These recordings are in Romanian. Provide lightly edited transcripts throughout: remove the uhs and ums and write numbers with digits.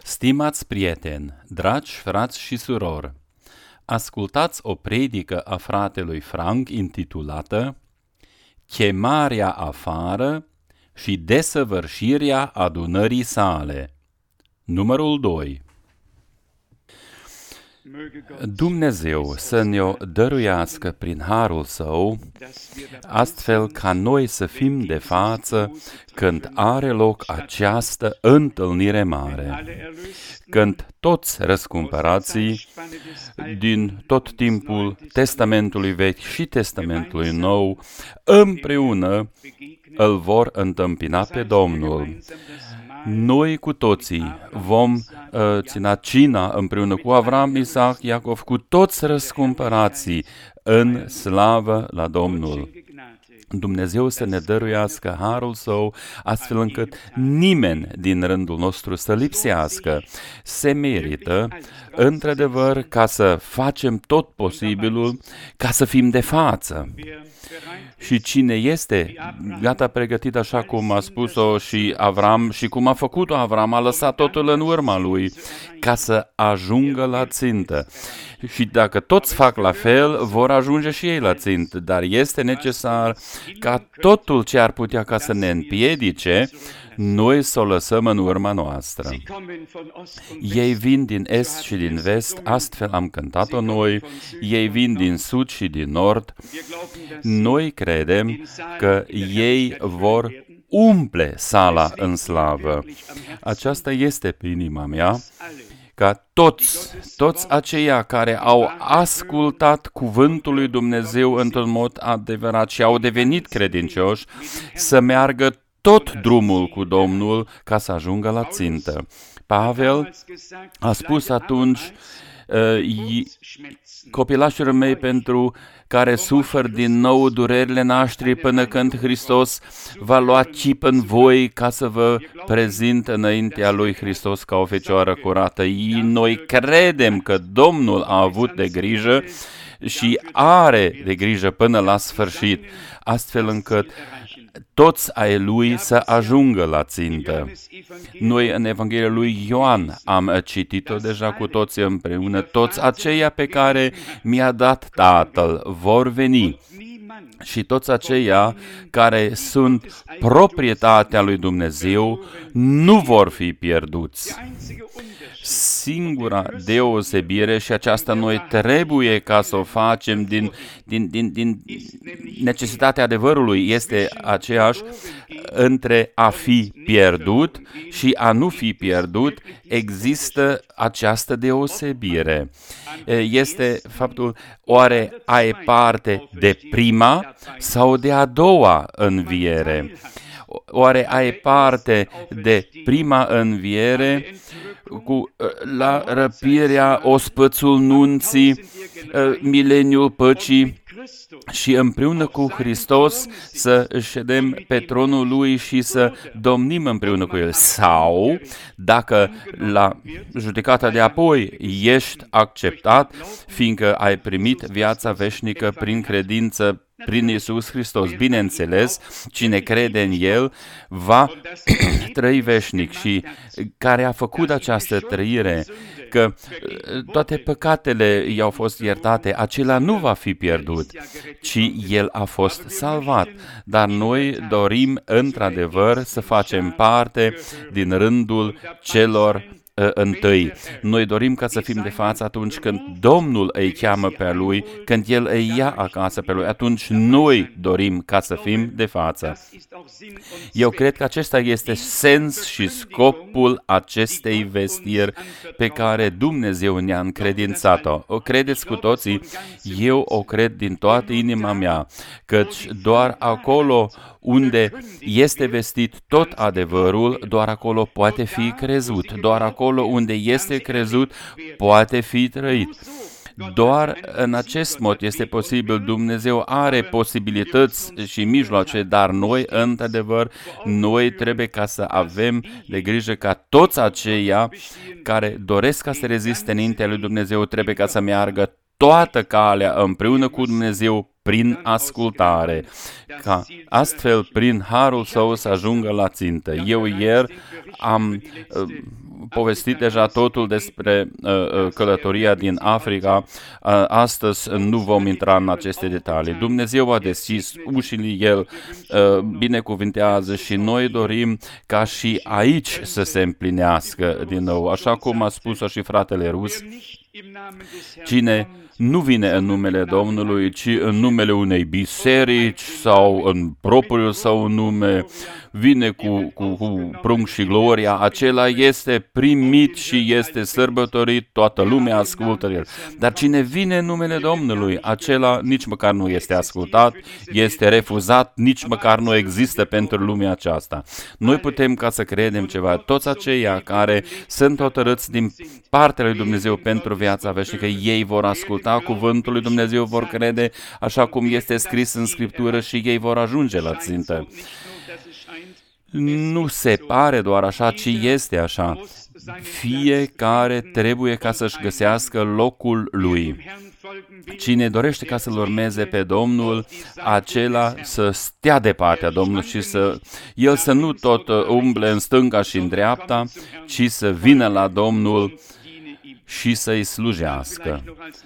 Stimați prieteni, dragi frați și surori, ascultați o predică a fratelui Frank intitulată Chemarea afară și desăvârșirea adunării sale. Numărul 2. Dumnezeu să ne-o dăruiască prin harul Său, astfel ca noi să fim de față când are loc această întâlnire mare, când toți răscumpărații din tot timpul Testamentului Vechi și Testamentului Nou împreună îl vor întâmpina pe Domnul. Noi cu toții vom ține cina împreună cu Avram, Isaac, Iacov, cu toți răscumpărații în slavă la Domnul. Dumnezeu să ne dăruiască harul Său, astfel încât nimeni din rândul nostru să lipsească. Se merită, într-adevăr, ca să facem tot posibilul ca să fim de față. Și cine este gata pregătit, așa cum a spus-o și Avram și cum a făcut-o Avram, a lăsat totul în urma lui ca să ajungă la țintă. Și dacă toți fac la fel, vor ajunge și ei la țintă, dar este necesar ca totul ce ar putea ca să ne împiedice, noi să o lăsăm în urma noastră. Ei vin din est și din vest, astfel am cântat-o noi, ei vin din sud și din nord. Noi credem că ei vor umple sala în slavă. Aceasta este pe inima mea, ca toți aceia care au ascultat cuvântul lui Dumnezeu într-un mod adevărat și au devenit credincioși, să meargă tot drumul cu Domnul ca să ajungă la țintă. Pavel a spus atunci, copilașilor mei, pentru care sufer din nou durerile nașterii până când Hristos va lua chip în voi ca să vă prezint înaintea lui Hristos ca o fecioară curată. Noi credem că Domnul a avut de grijă și are de grijă până la sfârșit, astfel încât toți ai Lui să ajungă la țintă. Noi în Evanghelia lui Ioan am citit-o deja cu toții împreună. Toți aceia pe care mi-a dat Tatăl vor veni și toți aceia care sunt proprietatea lui Dumnezeu nu vor fi pierduți. Singura deosebire, și aceasta noi trebuie ca să o facem din necesitatea adevărului, este aceeași între a fi pierdut și a nu fi pierdut. Există această deosebire. Este faptul, oare ai parte de prima sau de a doua înviere? Oare ai parte de prima înviere la răpirea, ospățul nunții, mileniul păcii și împreună cu Hristos să ședem pe tronul Lui și să domnim împreună cu El? Sau, dacă la judecata de apoi ești acceptat, fiindcă ai primit viața veșnică prin credință prin Iisus Hristos. Bineînțeles, cine crede în El va trăi veșnic și care a făcut această trăire, că toate păcatele i-au fost iertate, acela nu va fi pierdut, ci el a fost salvat. Dar noi dorim într-adevăr să facem parte din rândul celor întâi. Noi dorim ca să fim de față atunci când Domnul îi cheamă pe Lui, când El îi ia acasă pe Lui, atunci noi dorim ca să fim de față. Eu cred că acesta este sens și scopul acestei vestiri pe care Dumnezeu ne-a încredințat-o. O credeți cu toții? Eu o cred din toată inima mea, căci doar acolo unde este vestit tot adevărul, doar acolo poate fi crezut. Doar acolo unde este crezut, poate fi trăit. Doar în acest mod este posibil. Dumnezeu are posibilități și mijloace, dar noi, într-adevăr, noi trebuie ca să avem de grijă ca toți aceia care doresc ca să reziste înaintea lui Dumnezeu, trebuie ca să meargă toată calea împreună cu Dumnezeu prin ascultare, ca astfel, prin harul Său, să ajungă la țintă. Eu ieri am povestit deja totul despre călătoria din Africa. Astăzi nu vom intra în aceste detalii. Dumnezeu a deschis ușile, El binecuvintează și noi dorim ca și aici să se împlinească din nou. Așa cum a spus-o și fratele Rus, cine nu vine în numele Domnului, ci în numele unei biserici sau în propriul său nume, vine cu prunc și gloria, acela este primit și este sărbătorit, toată lumea ascultă el. Dar cine vine în numele Domnului, acela nici măcar nu este ascultat, este refuzat, nici măcar nu există pentru lumea aceasta. Noi putem ca să credem ceva. Toți aceia care sunt hotărâți din partea lui Dumnezeu pentru viața veșnică, ei vor asculta cuvântul lui Dumnezeu, vor crede așa cum este scris în Scriptură și ei vor ajunge la țintă. Nu se pare doar așa, ci este așa. Fiecare trebuie ca să-și găsească locul lui. Cine dorește ca să-L urmeze pe Domnul, acela să stea de partea Domnului și el să nu tot umble în stânga și în dreapta, ci să vină la Domnul și să-i slujească.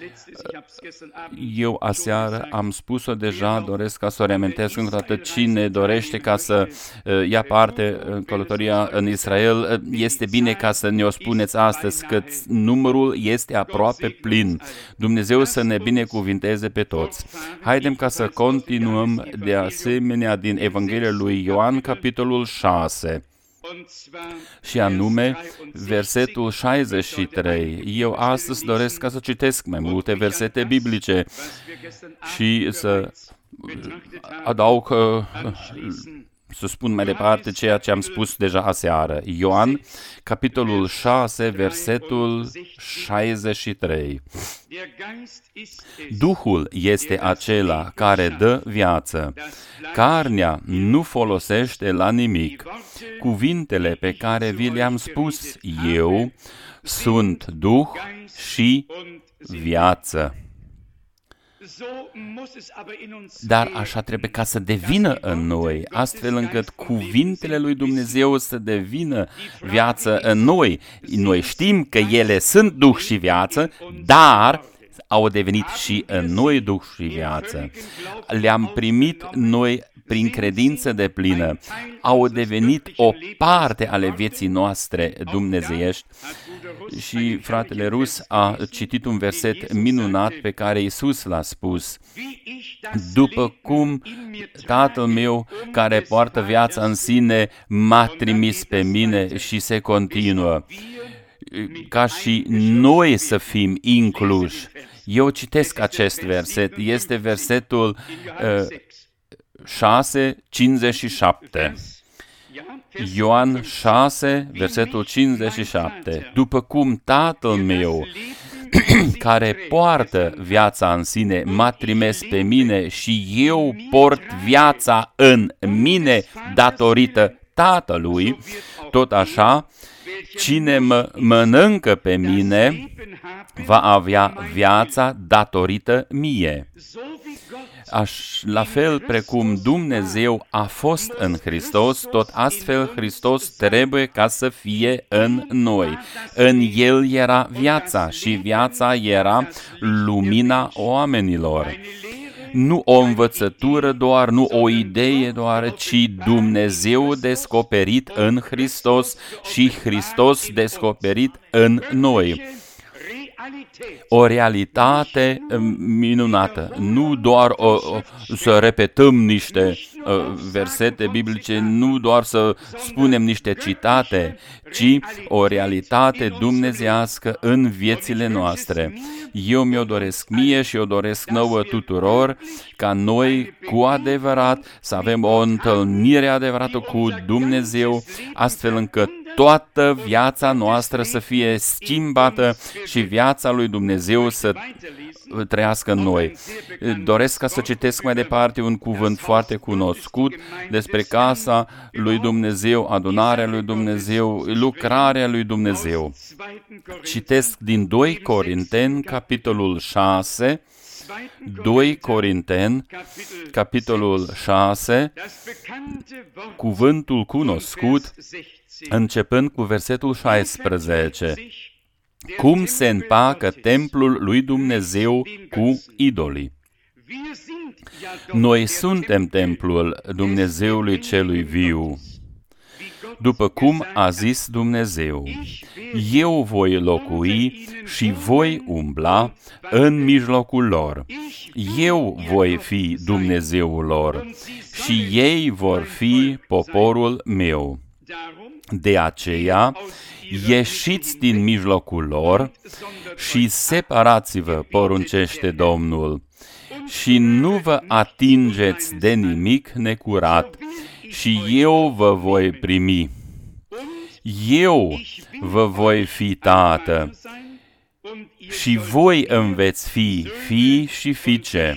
Eu aseară am spus-o deja, doresc ca să o reamintesc încă o dată, cine dorește ca să ia parte în călătoria în Israel, este bine ca să ne o spuneți astăzi, că numărul este aproape plin. Dumnezeu să ne binecuvinteze pe toți. Haidem ca să continuăm de asemenea din Evanghelia lui Ioan, capitolul 6. Și anume, versetul 63. Eu astăzi doresc ca să citesc mai multe versete biblice și să adaug, să spun mai departe ceea ce am spus deja aseară. Ioan, capitolul 6, versetul 63. Duhul este acela care dă viață. Carnea nu folosește la nimic. Cuvintele pe care vi le-am spus eu sunt Duh și viață. Dar așa trebuie ca să devină în noi, astfel încât cuvintele lui Dumnezeu să devină viață în noi. Noi știm că ele sunt Duh și viață, dar au devenit și în noi Duh și viață. Le-am primit noi prin credință deplină, au devenit o parte ale vieții noastre dumnezeiești. Și fratele Rus a citit un verset minunat pe care Iisus l-a spus: după cum Tatăl meu care poartă viața în sine m-a trimis pe mine, și se continuă, ca și noi să fim incluși. Eu citesc acest verset, este versetul 6:57. Ioan 6, versetul 57. După cum Tatăl meu care poartă viața în sine m-a trimis pe mine și eu port viața în mine datorită Tatălui, tot așa, cine mă mănâncă pe mine va avea viața datorită mie. La fel precum Dumnezeu a fost în Hristos, tot astfel Hristos trebuie ca să fie în noi. În El era viața și viața era lumina oamenilor. Nu o învățătură doar, nu o idee doar, ci Dumnezeu descoperit în Hristos și Hristos descoperit în noi. O realitate minunată, nu doar să repetăm niște versete biblice, nu doar să spunem niște citate, ci o realitate dumnezeiască în viețile noastre. Eu mi-o doresc mie și o doresc nouă tuturor, ca noi cu adevărat să avem o întâlnire adevărată cu Dumnezeu, astfel încât toată viața noastră să fie schimbată și viața lui Dumnezeu să trăiască în noi. Doresc ca să citesc mai departe un cuvânt foarte cunoscut despre casa lui Dumnezeu, adunarea lui Dumnezeu, lucrarea lui Dumnezeu. Citesc din 2 Corinteni, capitolul 6, 2 Corinteni, capitolul 6, cuvântul cunoscut, începând cu versetul 16. Cum se împacă templul lui Dumnezeu cu idolii? Noi suntem templul Dumnezeului celui viu. După cum a zis Dumnezeu, eu voi locui și voi umbla în mijlocul lor. Eu voi fi Dumnezeul lor și ei vor fi poporul meu. De aceea, ieșiți din mijlocul lor și separați-vă, poruncește Domnul, și nu vă atingeți de nimic necurat, și eu vă voi primi. Eu vă voi fi tată și voi îmi veți fi fii și fiice,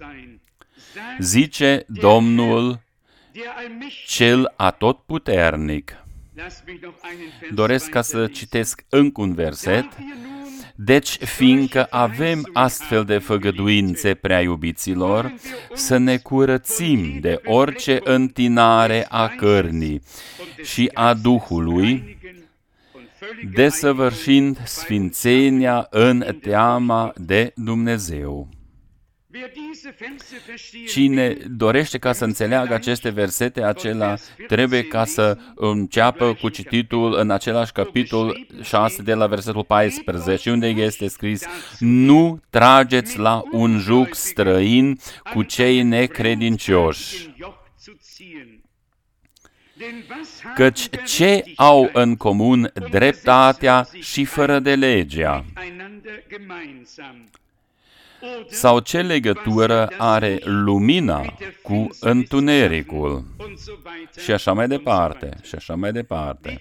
zice Domnul cel atotputernic. Doresc ca să citesc încă un verset. Deci, fiindcă avem astfel de făgăduințe, prea iubiților, să ne curățim de orice întinare a cărnii și a Duhului, desăvârșind sfințenia în teama de Dumnezeu. Cine dorește ca să înțeleagă aceste versete, acela trebuie ca să înceapă cu cititul în același capitol 6 de la versetul 14, unde este scris: nu trageți la un juc străin cu cei necredincioși. Căci ce au în comun dreptatea și fără de legea? Sau ce legătură are lumina cu întunericul? Și așa mai departe, și așa mai departe.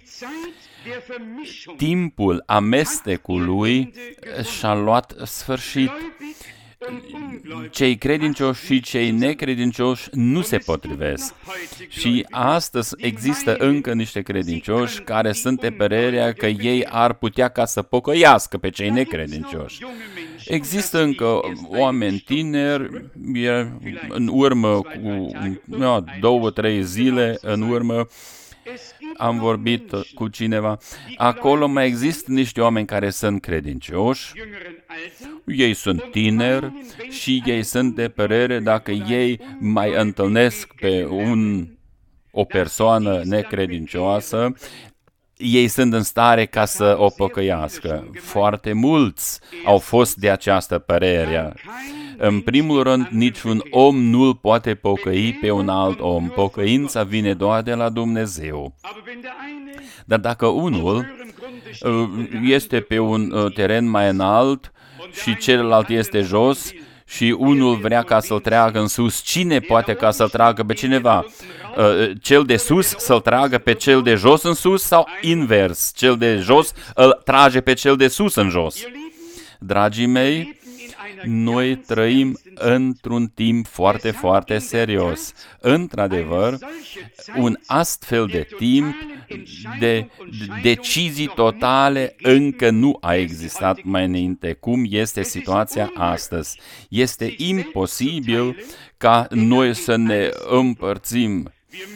Timpul amestecului și-a luat sfârșit. Cei credincioși și cei necredincioși nu se potrivesc. Și astăzi există încă niște credincioși care sunt de părerea că ei ar putea ca să pocăiască pe cei necredincioși. Există încă oameni tineri, în urmă cu 2-3 zile, în urmă, am vorbit cu cineva. Acolo mai există niște oameni care sunt credincioși, ei sunt tineri și ei sunt de părere dacă ei mai întâlnesc pe o persoană necredincioasă, ei sunt în stare ca să o păcăiască. Foarte mulți au fost de această părere. În primul rând, niciun om nu-l poate pocăi pe un alt om. Pocăința vine doar de la Dumnezeu. Dar dacă unul este pe un teren mai înalt și celălalt este jos și unul vrea ca să-l tragă în sus, cine poate ca să-l tragă pe cineva? Cel de sus să-l tragă pe cel de jos în sus sau invers? Cel de jos îl trage pe cel de sus în jos. Dragii mei, noi trăim într-un timp foarte, foarte serios. Într-adevăr, un astfel de timp de decizii totale încă nu a existat mai înainte, cum este situația astăzi. Este imposibil ca noi să ne împărțim.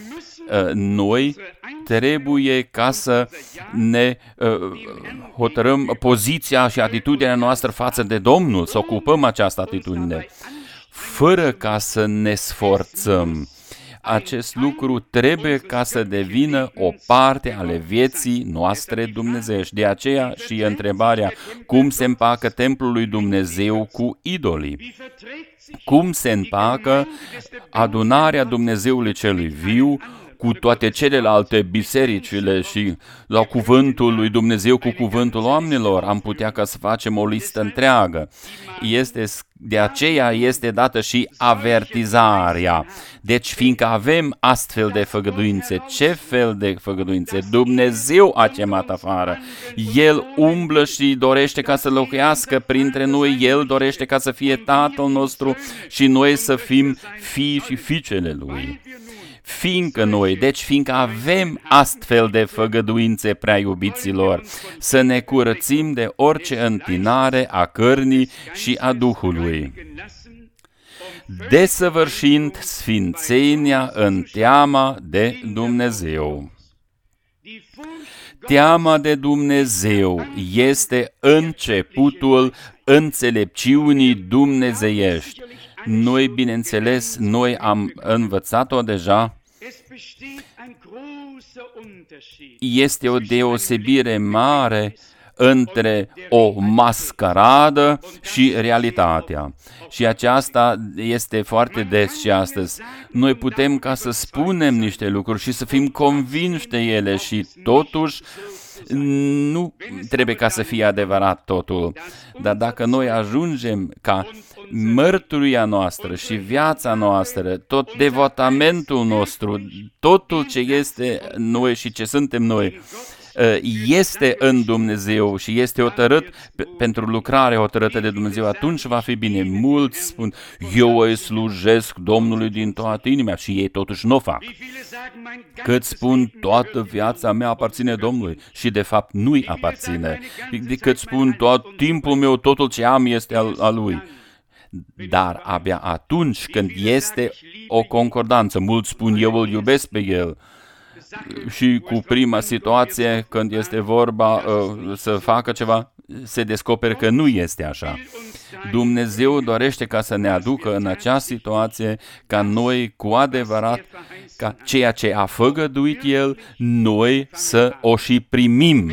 Noi trebuie ca să ne hotărâm poziția și atitudinea noastră față de Domnul, să ocupăm această atitudine, fără ca să ne sforțăm. Acest lucru trebuie ca să devină o parte ale vieții noastre dumnezeiești. De aceea și întrebarea, cum se împacă templul lui Dumnezeu cu idolii? Cum se împacă adunarea Dumnezeului celui viu cu toate celelalte bisericile și la cuvântul lui Dumnezeu cu cuvântul oamenilor? Am putea ca să facem o listă întreagă. De aceea este dată și avertizarea. Deci, fiindcă avem astfel de făgăduințe, ce fel de făgăduințe? Dumnezeu a chemat afară. El umblă și dorește ca să locuiască printre noi, El dorește ca să fie Tatăl nostru și noi să fim fii și fiicele Lui. Fiindcă avem astfel de făgăduințe, prea iubiților, să ne curățim de orice întinare a cărnii și a Duhului, desăvârșind sfințenia în teama de Dumnezeu. Teama de Dumnezeu este începutul înțelepciunii dumnezeiești. Noi, bineînțeles, noi am învățat-o deja. Este o deosebire mare între o mascaradă și realitatea. Și aceasta este foarte des și astăzi. Noi putem ca să spunem niște lucruri și să fim convinși de ele și totuși nu trebuie ca să fie adevărat totul. Dar dacă noi ajungem ca mărturia noastră și viața noastră, tot devotamentul nostru, totul ce este noi și ce suntem noi, este în Dumnezeu și este hotărât pentru lucrare hotărâtă de Dumnezeu, atunci va fi bine. Mulți spun, eu îi slujesc Domnului din toată inima și ei totuși nu o fac. Cât spun, toată viața mea aparține Domnului și de fapt nu-i aparține. Cât spun, tot timpul meu, totul ce am este al Lui. Dar abia atunci când este o concordanță, mulți spun, eu îl iubesc pe El, și cu prima situație, când este vorba să facă ceva, se descoperă că nu este așa. Dumnezeu dorește ca să ne aducă în acea situație, ca noi cu adevărat, ca ceea ce a făgăduit El, noi să o și primim.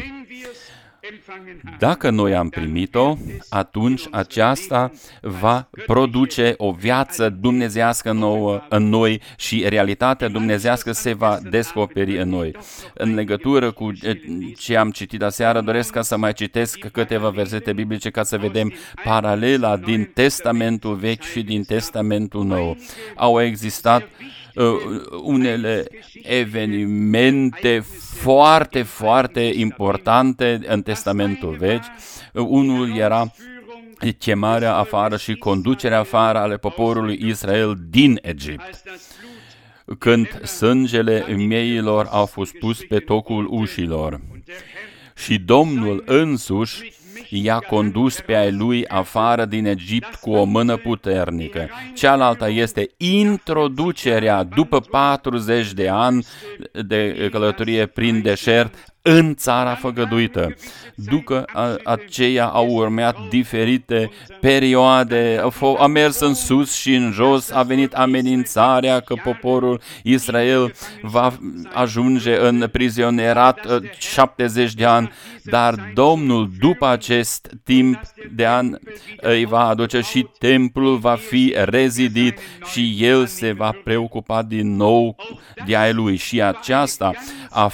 Dacă noi am primit-o, atunci aceasta va produce o viață dumnezeiască nouă în noi și realitatea dumnezeiască se va descoperi în noi. În legătură cu ce am citit aseară, doresc ca să mai citesc câteva versete biblice ca să vedem paralela din Testamentul Vechi și din Testamentul Nou. Au existat unele evenimente foarte, foarte importante în Testamentul Vechi. Unul era chemarea afară și conducerea afară ale poporului Israel din Egipt. Când sângele mieilor au fost pus pe tocul ușilor și Domnul însuși i-a condus pe ai lui afară din Egipt cu o mână puternică. Cealaltă este introducerea după 40 de ani de călătorie prin deșert în țara făgăduită. După aceea au urmat diferite perioade, a mers în sus și în jos, a venit amenințarea că poporul Israel va ajunge în prizonierat 70 de ani, dar Domnul după acest timp de ani îi va aduce și templul va fi rezidit și El se va preocupa din nou de ai Lui și aceasta a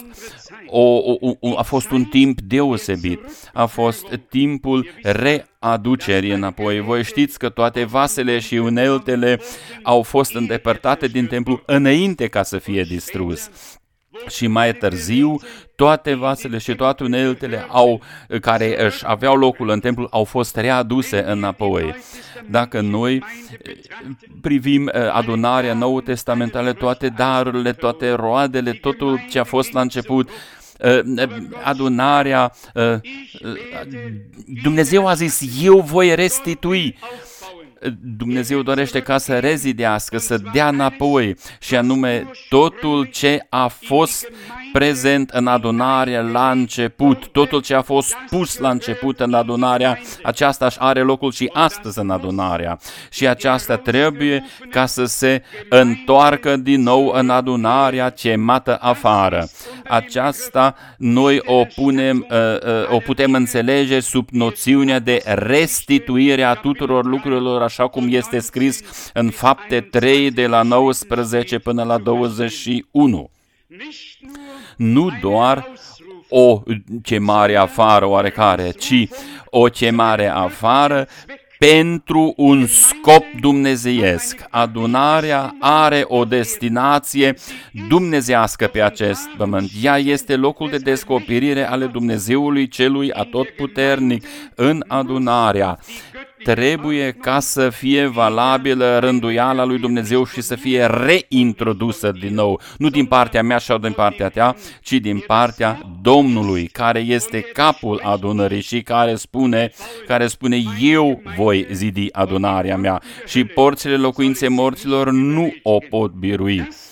fost un timp deosebit. A fost timpul readucerii înapoi. Voi știți că toate vasele și uneltele au fost îndepărtate din templu înainte ca să fie distrus. Și mai târziu, toate vasele și toate uneltele care își aveau locul în templu au fost readuse înapoi. Dacă noi privim adunarea Noul Testamentale, toate darurile, toate roadele, totul ce a fost la început, adunarea, Dumnezeu a zis, eu voi restitui. Dumnezeu dorește ca să rezidească, să dea înapoi și anume totul ce a fost prezent în adunare la început, totul ce a fost pus la început în adunarea, aceasta își are locul și astăzi în adunarea și aceasta trebuie ca să se întoarcă din nou în adunarea chemată afară. Aceasta noi o putem înțelege sub noțiunea de restituire a tuturor lucrurilor așa cum este scris în Fapte 3 de la 19 până la 21. Nu doar o chemare afară oarecare, ci o chemare afară pentru un scop dumnezeiesc. Adunarea are o destinație dumnezeiască pe acest pământ. Ea este locul de descoperire ale Dumnezeului celui atotputernic. În adunarea trebuie ca să fie valabilă rânduiala lui Dumnezeu și să fie reintrodusă din nou, nu din partea mea sau din partea ta, ci din partea Domnului, care este capul adunării și care spune eu voi zidi adunarea mea și porțile locuinței morților nu o pot birui.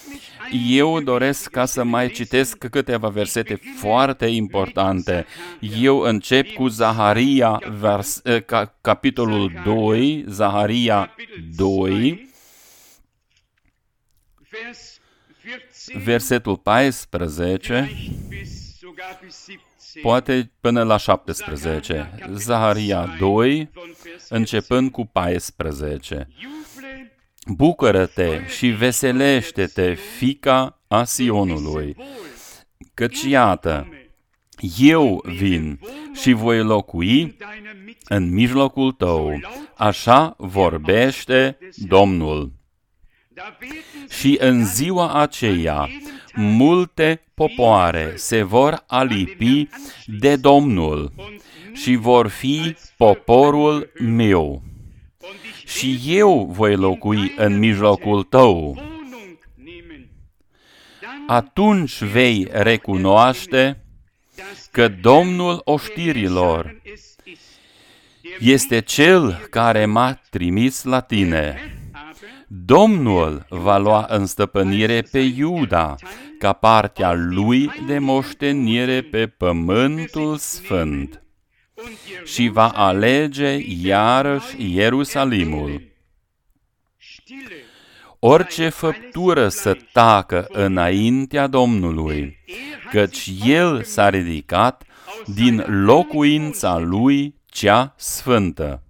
Eu doresc ca să mai citesc câteva versete foarte importante. Eu încep cu Zaharia, capitolul 2, Zaharia 2, versetul 14, poate până la 17. Zaharia 2, începând cu 14. Bucură-te și veselește-te, fiica a Sionului, căci iată, eu vin și voi locui în mijlocul tău, așa vorbește Domnul. Și în ziua aceea, multe popoare se vor alipi de Domnul și vor fi poporul meu. Și eu voi locui în mijlocul tău. Atunci vei recunoaște că Domnul oștirilor este Cel care m-a trimis la tine. Domnul va lua în stăpânire pe Iuda, ca partea lui de moștenire pe pământul sfânt, și va alege iarăși Ierusalimul. Orice făptură să tacă înaintea Domnului, căci El s-a ridicat din locuința Lui cea sfântă.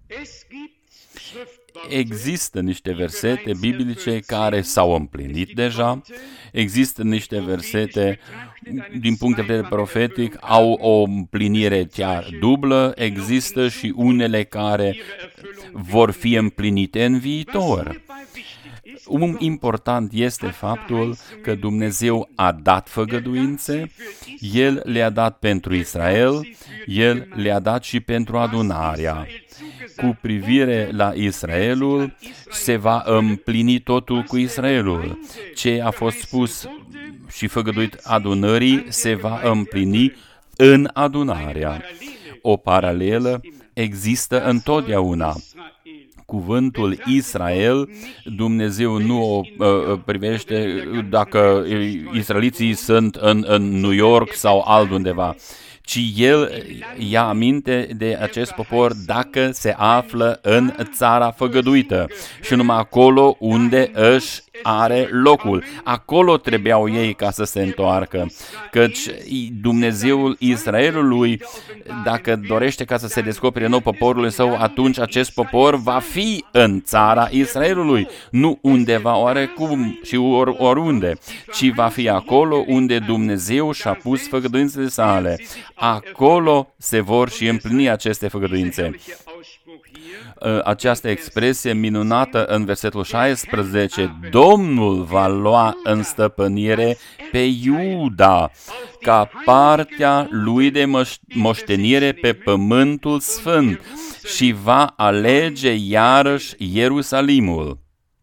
Există niște versete biblice care s-au împlinit deja, există niște versete, din punct de vedere profetic, au o împlinire chiar dublă, există și unele care vor fi împlinite în viitor. Important este faptul că Dumnezeu a dat făgăduințe, El le-a dat pentru Israel, El le-a dat și pentru adunarea. Cu privire la Israelul, se va împlini totul cu Israelul. Ce a fost spus și făgăduit adunării se va împlini în adunarea. O paralelă există întotdeauna. Cuvântul Israel, Dumnezeu nu o privește dacă israeliții sunt în New York sau altundeva, ci El ia aminte de acest popor dacă se află în țara făgăduită și numai acolo unde își are locul. Acolo trebuiau ei ca să se întoarcă, căci Dumnezeul Israelului, dacă dorește ca să se descopere nou poporul său, atunci acest popor va fi în țara Israelului, nu undeva oarecum și oriunde, ci va fi acolo unde Dumnezeu și-a pus făgăduințele sale. Acolo se vor și împlini aceste făgăduințe. Această expresie minunată în versetul 16, Domnul va lua în stăpânire pe Iuda, ca partea lui de moștenire pe pământul sfânt, și va alege iarăși Ierusalimul.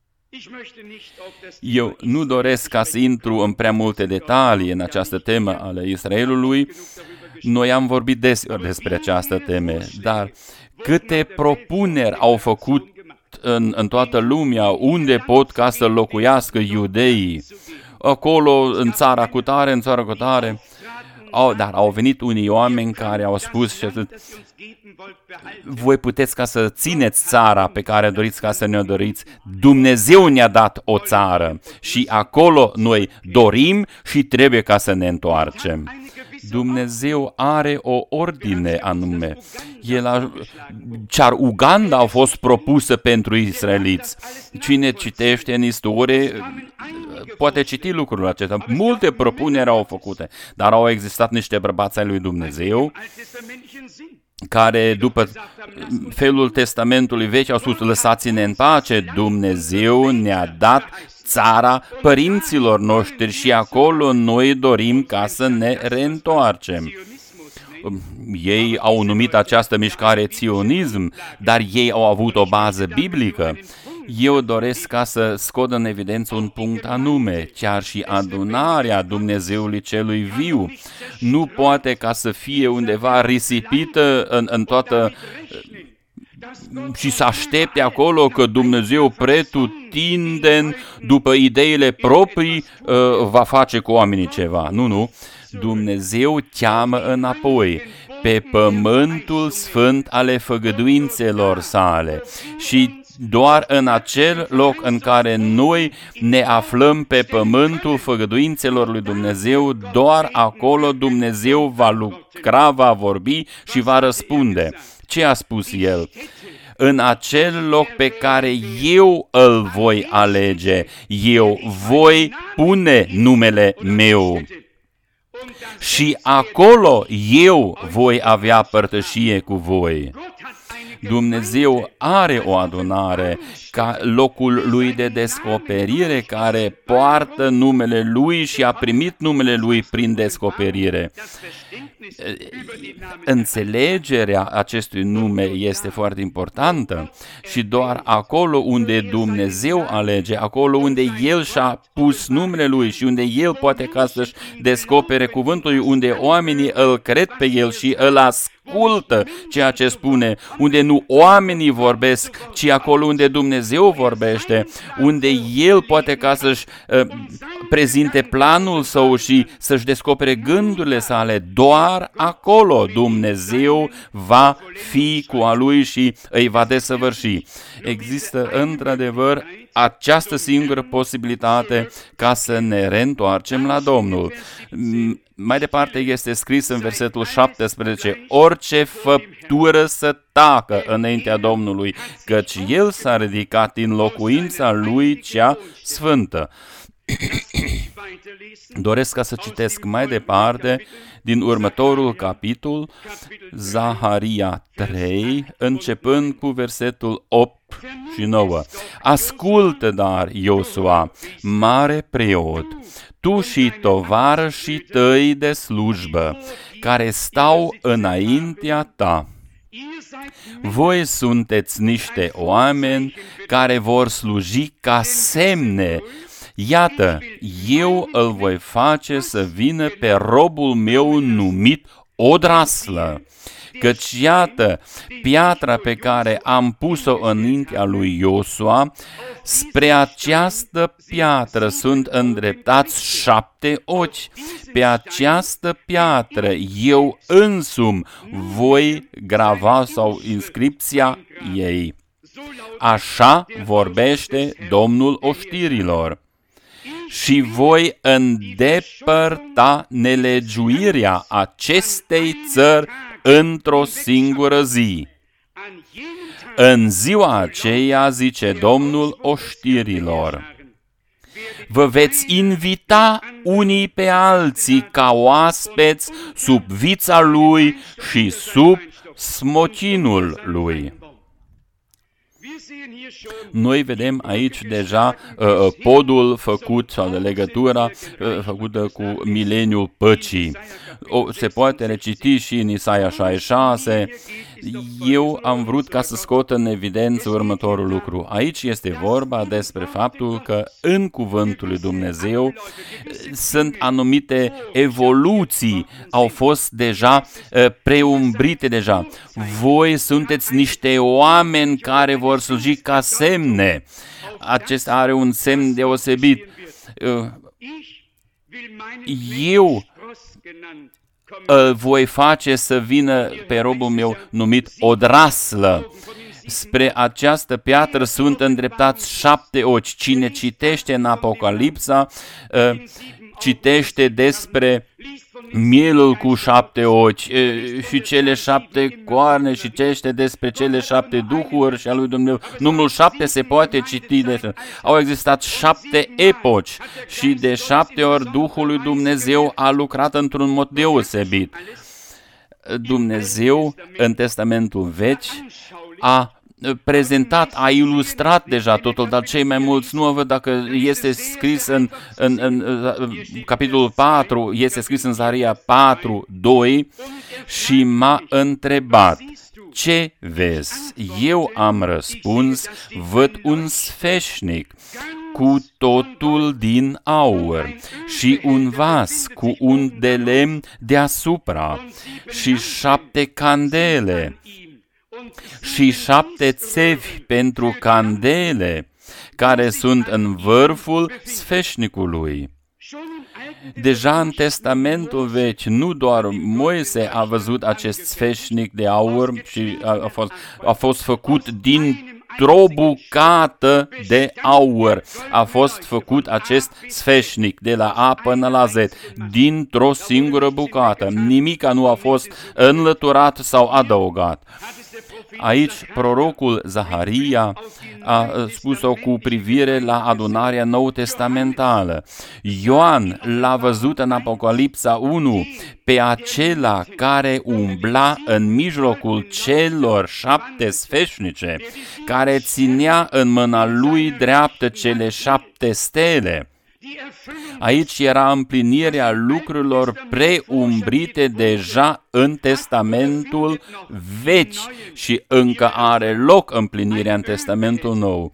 Eu nu doresc ca să intru în prea multe detalii în această temă ale Israelului. Noi am vorbit deseori despre această teme, dar câte propuneri au făcut în toată lumea, unde pot ca să locuiască iudeii, acolo, în țara cu tare, în țara cu tare. Dar au venit unii oameni care au spus și atât, voi puteți ca să țineți țara pe care doriți ca să ne-o doriți. Dumnezeu ne-a dat o țară și acolo noi dorim și trebuie ca să ne întoarcem. Dumnezeu are o ordine anume. Chiar Uganda a fost propusă pentru israeliți. Cine citește în istorie poate citi lucrurile acestea. Multe propuneri au făcute, dar au existat niște bărbați ai lui Dumnezeu care, după felul Testamentului Vechi, au spus, lăsați-ne în pace, Dumnezeu ne-a dat țara părinților noștri și acolo noi dorim ca să ne reîntoarcem. Ei au numit această mișcare ționism, dar ei au avut o bază biblică. Eu doresc ca să scot în evidență un punct anume, chiar și adunarea Dumnezeului celui viu nu poate ca să fie undeva risipită în toată și să aștepte acolo că Dumnezeu pretutindeni, după ideile proprii, va face cu oamenii ceva. Nu. Dumnezeu cheamă înapoi pe pământul sfânt ale făgăduințelor sale și doar în acel loc în care noi ne aflăm pe pământul făgăduințelor lui Dumnezeu, doar acolo Dumnezeu va lucra, va vorbi și va răspunde. Ce a spus El? În acel loc pe care eu îl voi alege, eu voi pune numele meu. Și acolo eu voi avea părtășie cu voi. Dumnezeu are o adunare ca locul lui de descoperire, care poartă numele lui și a primit numele lui prin descoperire. Înțelegerea acestui nume este foarte importantă și doar acolo unde Dumnezeu alege, acolo unde El și-a pus numele Lui și unde El poate ca să-și descopere cuvântul, unde oamenii îl cred pe El și îl ascultă ceea ce spune, unde nu oamenii vorbesc, ci acolo unde Dumnezeu vorbește, unde El poate ca să-și prezinte planul Său și să-și descopere gândurile sale, doar acolo Dumnezeu va fi cu a Lui și îi va desăvârși. Există într-adevăr această singură posibilitate ca să ne reîntoarcem la Domnul. Mai departe este scris în versetul 17, orice făptură să tacă înaintea Domnului, căci El s-a ridicat din locuința Lui cea sfântă. Doresc ca să citesc mai departe din următorul capitol, Zaharia 3, începând cu versetul 8 și 9. Ascultă, dar, Iosua, mare preot, tu și tovarășii tăi de slujbă, care stau înaintea ta. Voi sunteți niște oameni care vor sluji ca semne. Iată, eu îl voi face să vină pe robul meu numit odraslă, căci iată, piatra pe care am pus-o înaintea lui Iosua, spre această piatră sunt îndreptați 7 ochi. Pe această piatră eu însumi voi grava sau inscripția ei. Așa vorbește Domnul oștirilor. Și voi îndepărta nelegiuirea acestei țări într-o singură zi. În ziua aceea, zice Domnul oștirilor, vă veți invita unii pe alții ca oaspeți sub vița lui și sub smochinul lui. Noi vedem aici deja podul făcut sau de legătura făcută cu mileniul păcii. Se poate reciti și în Isaia 66. Eu am vrut ca să scot în evidență următorul lucru. Aici este vorba despre faptul că în cuvântul lui Dumnezeu sunt anumite evoluții, au fost deja preumbrite deja. Voi sunteți niște oameni care vor sluji ca semne. Acesta are un semn deosebit. Eu voi face să vină pe robul meu numit odraslă. Spre această piatră sunt îndreptați 7 ochi. Cine citește în Apocalipsa, citește despre mielul cu 7 ochi și cele 7 coarne și citește despre cele 7 duhuri și a lui Dumnezeu. Numărul 7 se poate citi. Au existat 7 epoci și de 7 ori Duhul lui Dumnezeu a lucrat într-un mod deosebit. Dumnezeu în Testamentul Vechi a prezentat, a ilustrat deja totul, dar cei mai mulți nu văd dacă este scris în capitolul 4, este scris în Zaharia 4, 2 și m-a întrebat, ce vezi? Eu am răspuns, văd un sfeșnic cu totul din aur și un vas cu un de lemn deasupra și 7 candele și 7 țevi pentru candele, care sunt în vârful sfeșnicului. Deja în Testamentul Vechi, nu doar Moise a văzut acest sfeșnic de aur și a fost făcut dintr-o bucată de aur. A fost făcut acest sfeșnic de la A până la Z, dintr-o singură bucată. Nimica nu a fost înlăturat sau adăugat. Aici prorocul Zaharia a spus-o cu privire la adunarea nou-testamentală. Ioan l-a văzut în Apocalipsa 1 pe acela care umbla în mijlocul celor 7 sfeșnice, care ținea în mâna lui dreaptă cele 7 stele. Aici era împlinirea lucrurilor preumbrite deja în Testamentul Vechi și încă are loc împlinirea în Testamentul Nou.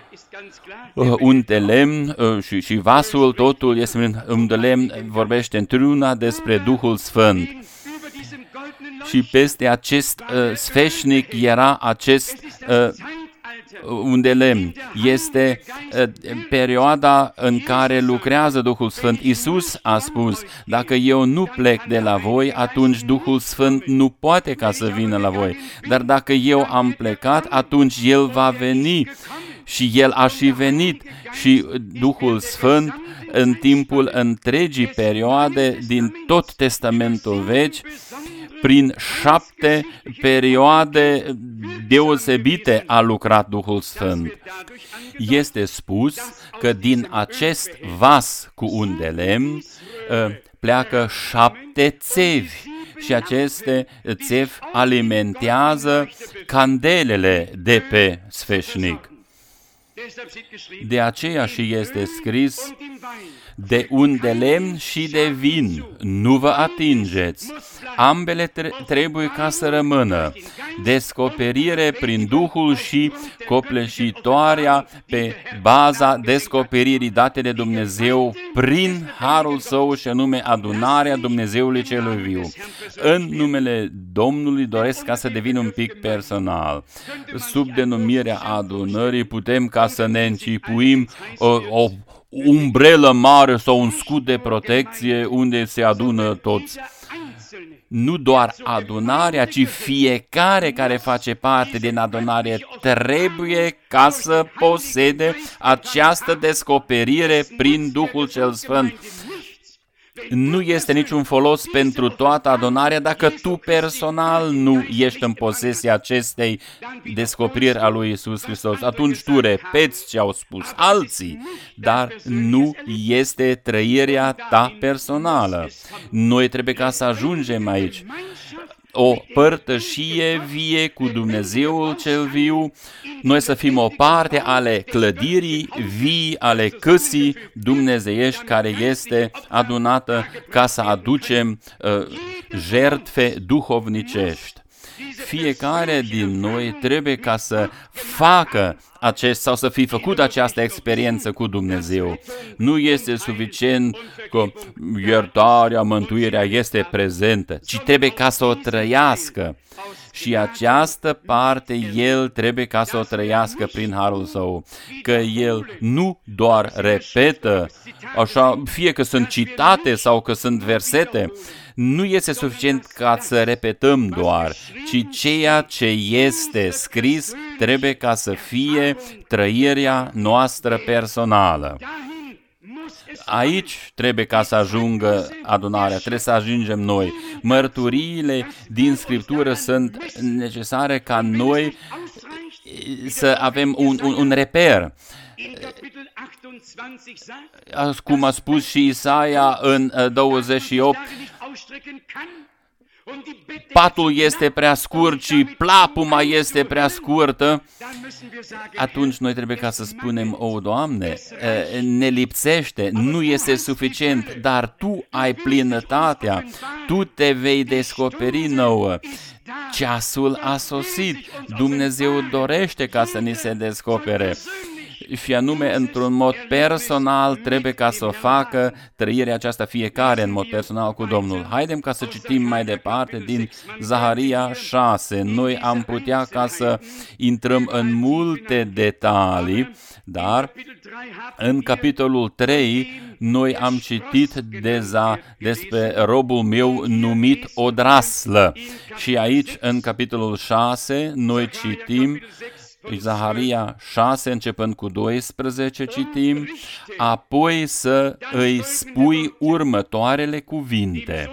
Un de lemn și vasul, totul este un de lemn, vorbește într-una despre Duhul Sfânt. Și peste acest sfeșnic era acest un de lemn. Este perioada în care lucrează Duhul Sfânt. Iisus a spus, dacă eu nu plec de la voi, atunci Duhul Sfânt nu poate ca să vină la voi. Dar dacă eu am plecat, atunci El va veni. Și El a și venit. Și Duhul Sfânt, în timpul întregii perioade din tot Testamentul Vechi, prin 7 perioade deosebite a lucrat Duhul Sfânt. Este spus că din acest vas cu un de lemn pleacă 7 țevi și aceste țevi alimentează candelele de pe sfeșnic. De aceea și este scris, de un de lemn și de vin nu vă atingeți. Ambele trebuie ca să rămână. Descoperire prin Duhul și copleșitoarea pe baza descoperirii date de Dumnezeu prin harul Său și anume adunarea Dumnezeului celui viu. În numele Domnului doresc ca să devin un pic personal. Sub denumirea adunării putem ca să ne încipuim o umbrelă mare sau un scut de protecție unde se adună toți. Nu doar adunarea, ci fiecare care face parte din adunare trebuie ca să posede această descoperire prin Duhul cel Sfânt. Nu este niciun folos pentru toată adunarea dacă tu personal nu ești în posesia acestei descoperiri a lui Iisus Hristos. Atunci tu repeți ce au spus alții, dar nu este trăirea ta personală. Noi trebuie ca să ajungem aici. O părtășie vie cu Dumnezeul cel viu, noi să fim o parte ale clădirii vii, ale căsii dumnezeiești care este adunată ca să aducem jertfe duhovnicești. Fiecare din noi trebuie ca să facă sau să fi făcut această experiență cu Dumnezeu. Nu este suficient că iertarea, mântuirea este prezentă, ci trebuie ca să o trăiască. Și această parte El trebuie ca să o trăiască prin harul Său. Că El nu doar repetă, așa, fie că sunt citate sau că sunt versete, nu este suficient ca să repetăm doar, ci ceea ce este scris trebuie ca să fie trăirea noastră personală. Aici trebuie ca să ajungă adunarea, trebuie să ajungem noi. Mărturiile din Scriptură sunt necesare ca noi să avem un reper. Cum a spus și Isaia în 28, patul este prea scurt și plapuma este prea scurtă, atunci noi trebuie ca să spunem, o, Doamne, ne lipsește, nu este suficient, dar Tu ai plinătatea, Tu te vei descoperi nouă. Ceasul a sosit, Dumnezeu dorește ca să ni se descopere. și anume, într-un mod personal, trebuie ca să o facă trăirea aceasta fiecare în mod personal cu Domnul. Haidem ca să citim mai departe din Zaharia 6. Noi am putea ca să intrăm în multe detalii, dar în capitolul 3 noi am citit deja despre robul meu numit odraslă. Și aici, în capitolul 6, noi citim Zaharia 6, începând cu 12, citim, apoi să îi spui următoarele cuvinte.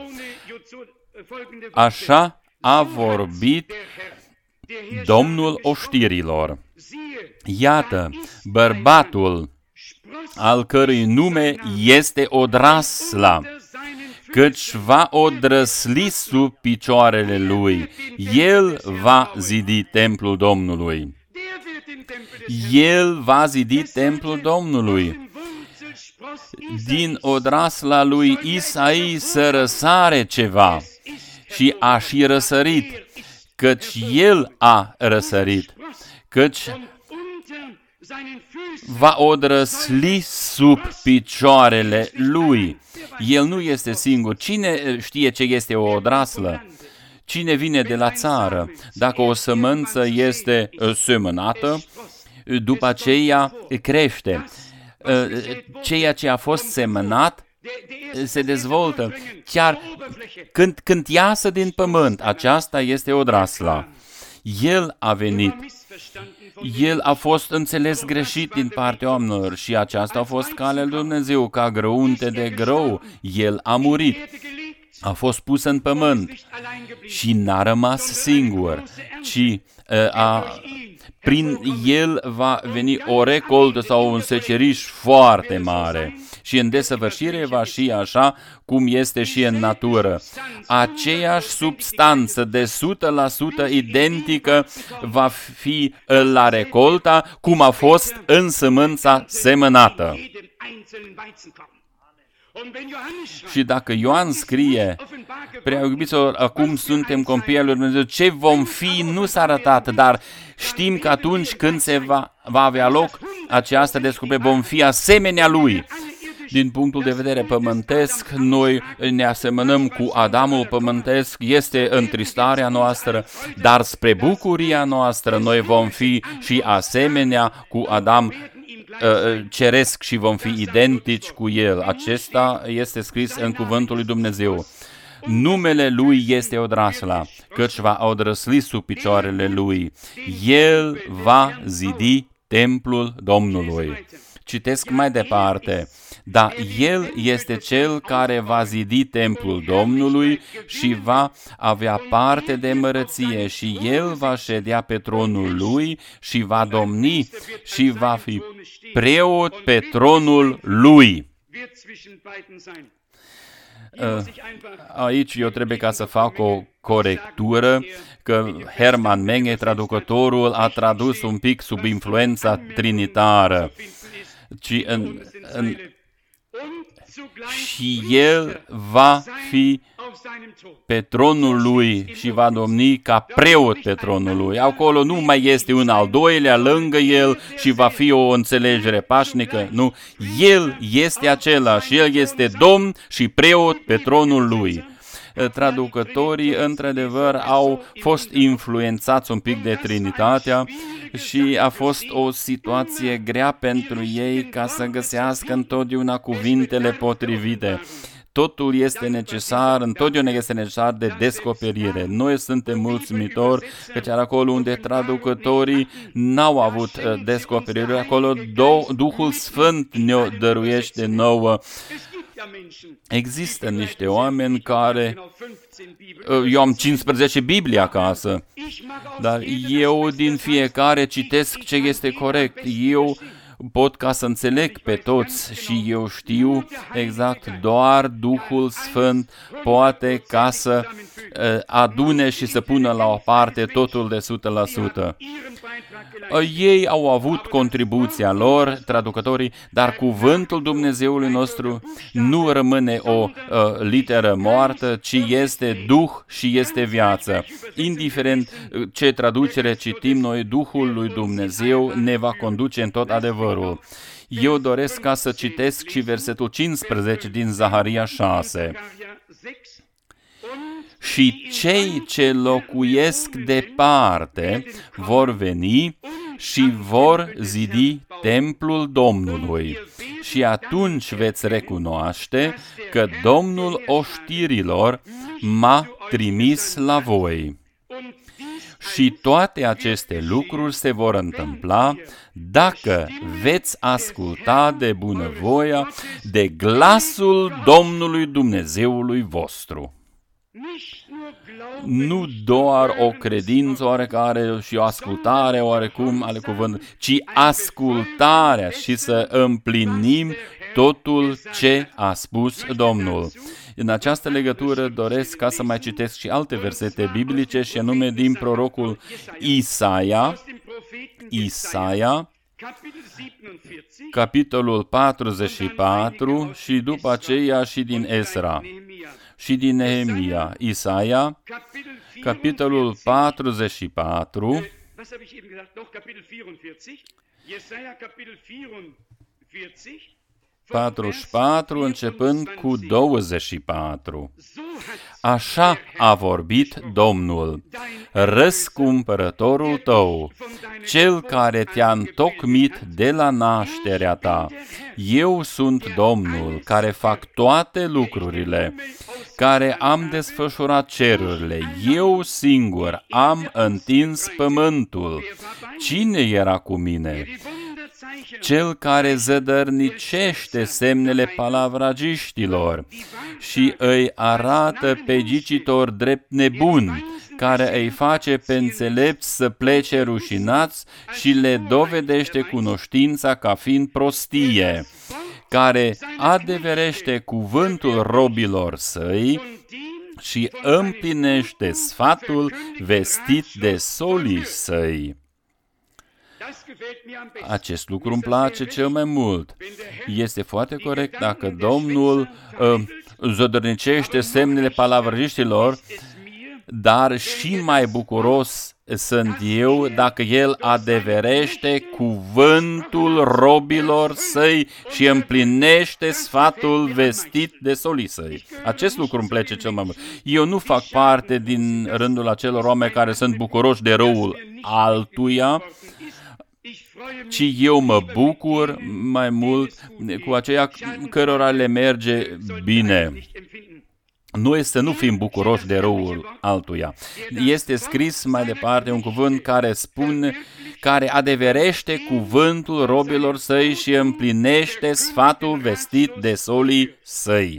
Așa a vorbit Domnul oștirilor. Iată, bărbatul al cărui nume este odrasla, căci va odrăsli sub picioarele lui. El va zidi templul Domnului. El va zidi templul Domnului. Din odrasla lui Isai să răsare ceva și a și răsărit, căci el a răsărit, căci va odrăsli sub picioarele lui. El nu este singur. Cine știe ce este o odraslă? Cine vine de la țară? Dacă o sămânță este semănată, după aceea crește. Ceea ce a fost semănat se dezvoltă. Chiar când iasă din pământ, aceasta este odrasla. El a venit. El a fost înțeles greșit din partea oamenilor și aceasta a fost calea lui Dumnezeu, ca grăunte de grâu. El a murit, a fost pus în pământ și n-a rămas singur, ci prin el va veni o recoltă sau un seceriș foarte mare. Și în desăvârșire va și așa cum este și în natură. Aceeași substanță de 100% identică va fi la recolta cum a fost în sămânța semănată. Și dacă Ioan scrie, prea iubiților, acum suntem copiii lui Dumnezeu, ce vom fi nu s-a arătat, dar știm că atunci când se va avea loc această descoperire, vom fi asemenea lui. Din punctul de vedere pământesc, noi ne asemănăm cu Adamul pământesc, este întristarea noastră, dar spre bucuria noastră noi vom fi și asemenea cu Adam ceresc și vom fi identici cu el. Acesta este scris în cuvântul lui Dumnezeu. Numele lui este odrasla, căci va odrăsli sub picioarele lui. El va zidi templul Domnului. Citesc mai departe. Da, el este cel care va zidi templul Domnului și va avea parte de împărăție și el va ședea pe tronul lui și va domni și va fi preot pe tronul lui. Aici eu trebuie ca să fac o corectură, că Hermann Menge, traducătorul, a tradus un pic sub influența trinitară. Și el va fi pe tronul lui și va domni ca preot pe tronul lui. Acolo nu mai este un al doilea lângă el și va fi o înțelegere pașnică. Nu, el este același, el este domn și preot pe tronul lui. Traducătorii, într-adevăr, au fost influențați un pic de Trinitatea și a fost o situație grea pentru ei ca să găsească întotdeauna cuvintele potrivite. Totul este necesar, întotdeauna este necesar de descoperire. Noi suntem mulțumitori că chiar acolo unde traducătorii n-au avut descoperire, acolo Duhul Sfânt ne-o dăruiește nouă. Există niște oameni care... Eu am 15 Biblii acasă, dar eu din fiecare citesc ce este corect. Eu pot ca să înțeleg pe toți și eu știu exact, doar Duhul Sfânt poate ca să adune și să pună la o parte totul de 100%. Ei au avut contribuția lor, traducătorii, dar cuvântul Dumnezeului nostru nu rămâne o literă moartă, ci este Duh și este viață. Indiferent ce traducere citim noi, Duhul lui Dumnezeu ne va conduce în tot adevărul. adevărul. Eu doresc ca să citesc și versetul 15 din Zaharia 6. Și cei ce locuiesc departe vor veni și vor zidi templul Domnului. Și atunci veți recunoaște că Domnul oștirilor m-a trimis la voi. Și toate aceste lucruri se vor întâmpla dacă veți asculta de bunăvoia de glasul Domnului Dumnezeului vostru. Nu doar o credință oarecare și o ascultare oarecum ale cuvântului, ci ascultarea și să împlinim totul ce a spus Domnul. În această legătură doresc ca să mai citesc și alte versete biblice, și anume din prorocul Isaia, capitolul 44 și după aceea și din Ezra și din Nehemia. Isaia, capitolul 44, 44, începând cu 24. Așa a vorbit Domnul, răscumpărătorul tău, cel care te-a întocmit de la nașterea ta. Eu sunt Domnul, care fac toate lucrurile, care am desfășurat cerurile. Eu singur am întins pământul. Cine era cu mine? Cel care zădărnicește semnele palavragiștilor și îi arată pe ghicitori drept nebuni, care îi face pe înțelepți să plece rușinați și le dovedește cunoștința ca fiind prostie, care adeverește cuvântul robilor săi și împlinește sfatul vestit de solii săi. Acest lucru îmi place cel mai mult. Este foarte corect dacă Domnul zădărnicește semnele palavrajiștilor, dar și mai bucuros sunt eu dacă El adeverește cuvântul robilor săi și împlinește sfatul vestit de solii săi. Acest lucru îmi place cel mai mult. Eu nu fac parte din rândul acelor oameni care sunt bucuroși de răul altuia, ci eu mă bucur mai mult cu aceia cărora le merge bine. Nu este să nu fim bucuroși de răul altuia. Este scris mai departe un cuvânt care spune, care adeverește cuvântul robilor săi și împlinește sfatul vestit de solii săi.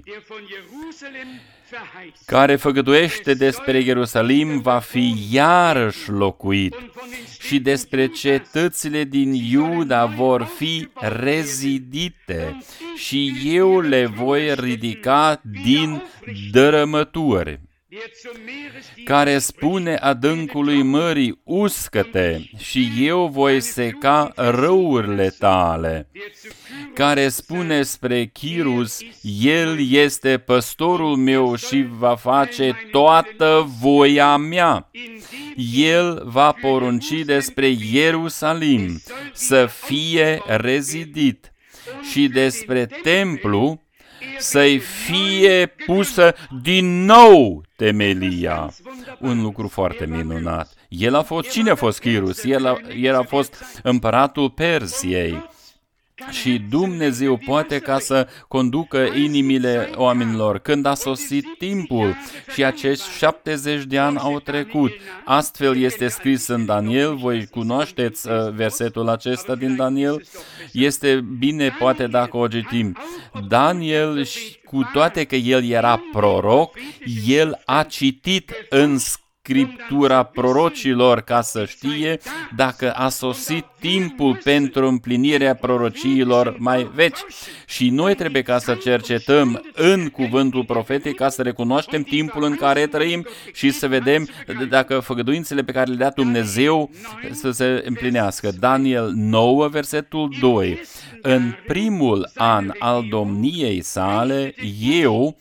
Care făgăduiește despre Ierusalim va fi iarăși locuit și despre cetățile din Iuda vor fi rezidite și eu le voi ridica din dărâmături. Care spune adâncului mării, uscă-te și eu voi seca râurile tale. Care spune spre Chirus, el este păstorul meu și va face toată voia mea. El va porunci despre Ierusalim să fie rezidit și despre templu să-i fie pusă din nou temelia. Un lucru foarte minunat. El a fost, cine a fost Chirus? El a fost împăratul Persiei. Și Dumnezeu poate ca să conducă inimile oamenilor. Când a sosit timpul și acești 70 de ani au trecut. Astfel este scris în Daniel, voi cunoașteți versetul acesta din Daniel. Este bine poate dacă o citim. Daniel, cu toate că el era proroc, el a citit în Scriptura prorocilor ca să știe dacă a sosit timpul pentru împlinirea prorociilor mai vechi. Și noi trebuie ca să cercetăm în cuvântul profetic ca să recunoaștem timpul în care trăim și să vedem dacă făgăduințele pe care le dea Dumnezeu să se împlinească. Daniel 9, versetul 2. În primul an al domniei sale, eu,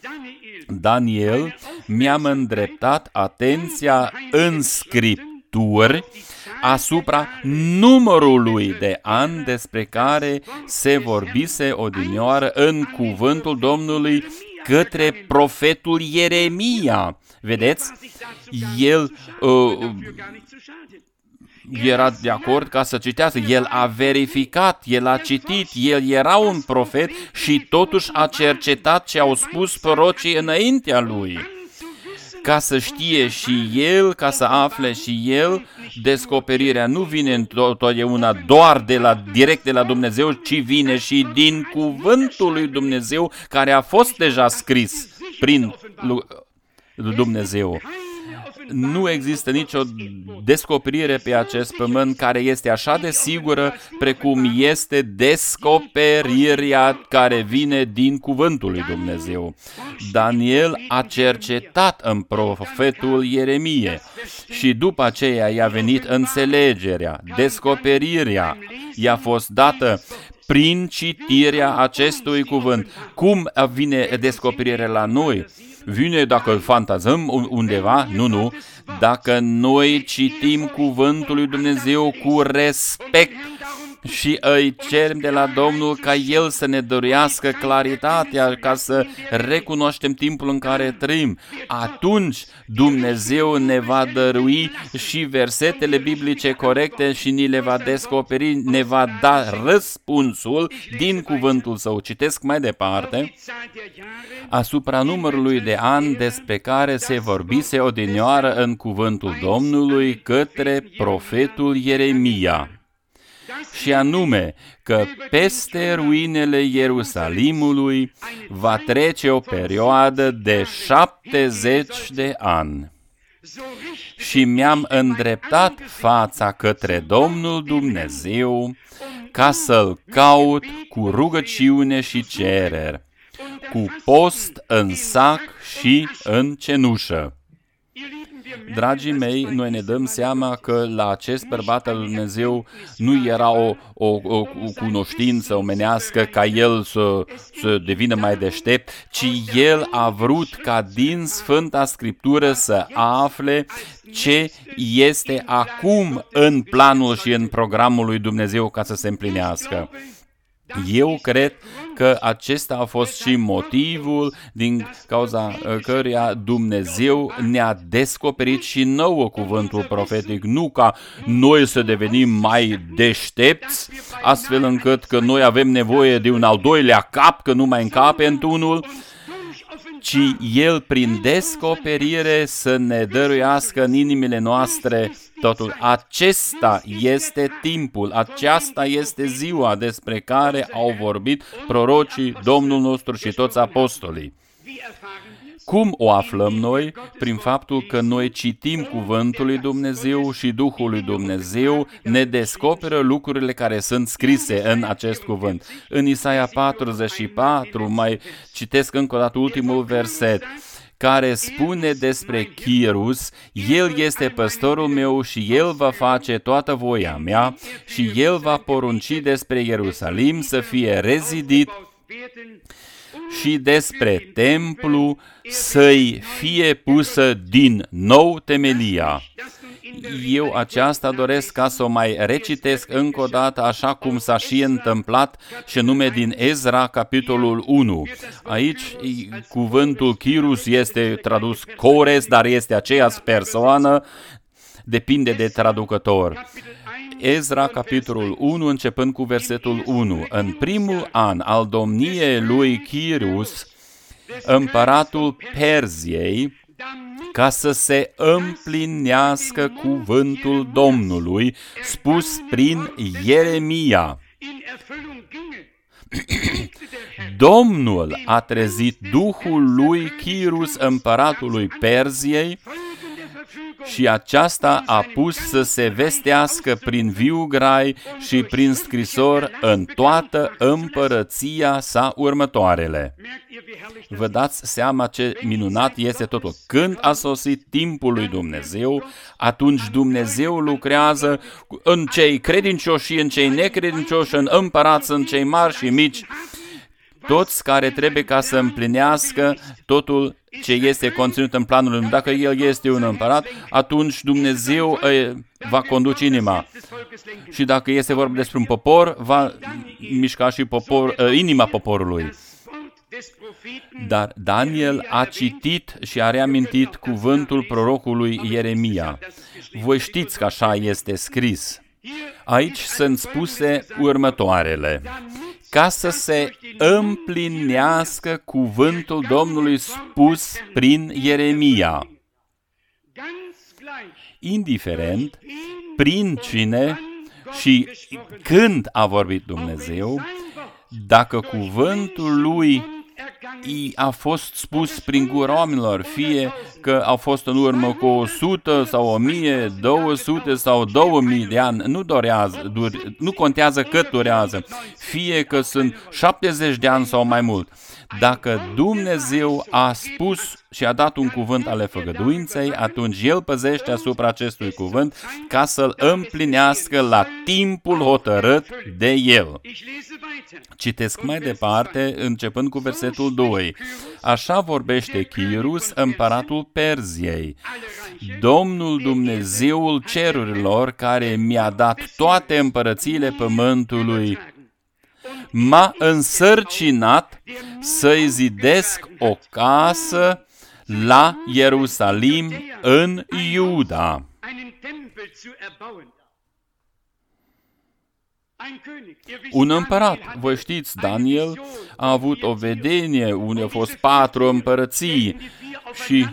Daniel, mi-am îndreptat atenția în Scripturi asupra numărului de ani despre care se vorbise odinioară în cuvântul Domnului către profetul Ieremia. Vedeți? El era de acord ca să citească, el a verificat, el a citit, el era un profet și totuși a cercetat ce au spus prorocii înaintea lui. Ca să știe și el, ca să afle și el, descoperirea nu vine întotdeauna doar direct de la Dumnezeu, ci vine și din cuvântul lui Dumnezeu care a fost deja scris prin Dumnezeu. Nu există nicio descoperire pe acest pământ care este așa de sigură precum este descoperirea care vine din cuvântul lui Dumnezeu. Daniel a cercetat în profetul Ieremie și după aceea i-a venit înțelegerea, descoperirea i-a fost dată prin citirea acestui cuvânt. Cum vine descoperirea la noi? Vine dacă îl fantazăm undeva? Nu. Dacă noi citim cuvântul lui Dumnezeu cu respect și îi cerem de la Domnul ca El să ne dăruiască claritatea, ca să recunoaștem timpul în care trăim, atunci Dumnezeu ne va dărui și versetele biblice corecte și ni le va descoperi, ne va da răspunsul din cuvântul Său. Citesc mai departe. Asupra numărului de ani despre care se vorbise odinioară în cuvântul Domnului către profetul Ieremia. Și anume că peste ruinele Ierusalimului va trece o perioadă de 70 de ani. Și mi-am îndreptat fața către Domnul Dumnezeu ca să-L caut cu rugăciune și cereri, cu post în sac și în cenușă. Dragii mei, noi ne dăm seama că la acest bărbat al lui Dumnezeu nu era o cunoștință omenească ca el să devină mai deștept, ci el a vrut ca din Sfânta Scriptură să afle ce este acum în planul și în programul lui Dumnezeu ca să se împlinească. Eu cred că acesta a fost și motivul din cauza căruia Dumnezeu ne-a descoperit și nouă cuvântul profetic, nu ca noi să devenim mai deștepți, astfel încât că noi avem nevoie de un al doilea cap, că nu mai încape într-unul, ci El prin descoperire să ne dăruiască în inimile noastre totul. Acesta este timpul, aceasta este ziua despre care au vorbit prorocii, Domnul nostru și toți apostolii. Cum o aflăm noi? Prin faptul că noi citim cuvântul lui Dumnezeu și Duhul lui Dumnezeu ne descoperă lucrurile care sunt scrise în acest cuvânt. În Isaia 44, mai citesc încă o dată ultimul verset, care spune despre Chirus, El este păstorul meu și El va face toată voia mea și El va porunci despre Ierusalim să fie rezidit și despre templu să-i fie pusă din nou temelia. Eu aceasta doresc ca să o mai recitesc încă o dată, așa cum s-a și întâmplat, și nume din Ezra, capitolul 1. Aici cuvântul Chirus este tradus Cores, dar este aceeași persoană, depinde de traducător. Ezra, capitolul 1, începând cu versetul 1. În primul an al domniei lui Chirus, împăratul Perziei, ca să se împlinească cuvântul Domnului spus prin Ieremia. Domnul a trezit duhul lui Chirus, împăratului Perziei, și aceasta a pus să se vestească prin viu grai și prin scrisor în toată împărăția sa următoarele. Vă dați seama ce minunat este totul. Când a sosit timpul lui Dumnezeu, atunci Dumnezeu lucrează în cei credincioși și în cei necredincioși, în împărați, în cei mari și mici, toți care trebuie ca să împlinească totul ce este conținut în planul lui. Dacă el este un împărat, atunci Dumnezeu va conduce inima. Și dacă este vorba despre un popor, va mișca și inima poporului. Dar Daniel a citit și a reamintit cuvântul prorocului Ieremia. Voi știți că așa este scris. Aici sunt spuse următoarele. Ca să se împlinească cuvântul Domnului spus prin Ieremia. Indiferent prin cine și când a vorbit Dumnezeu, dacă cuvântul lui a fost spus prin gura oamenilor, fie că au fost în urmă cu 100 sau 1000, 200 sau 2000 de ani, nu contează cât durează, fie că sunt 70 de ani sau mai mult. Dacă Dumnezeu a spus și a dat un cuvânt ale făgăduinței, atunci El păzește asupra acestui cuvânt ca să-l împlinească la timpul hotărât de El. Citesc mai departe, începând cu versetul 2. Așa vorbește Chirus, împăratul Perziei. Domnul Dumnezeul cerurilor, care mi-a dat toate împărățiile pământului, m-a însărcinat să-i zidesc o casă la Ierusalim în Iuda. Un împărat, voi știți, Daniel a avut o vedenie unde au fost 4 împărății și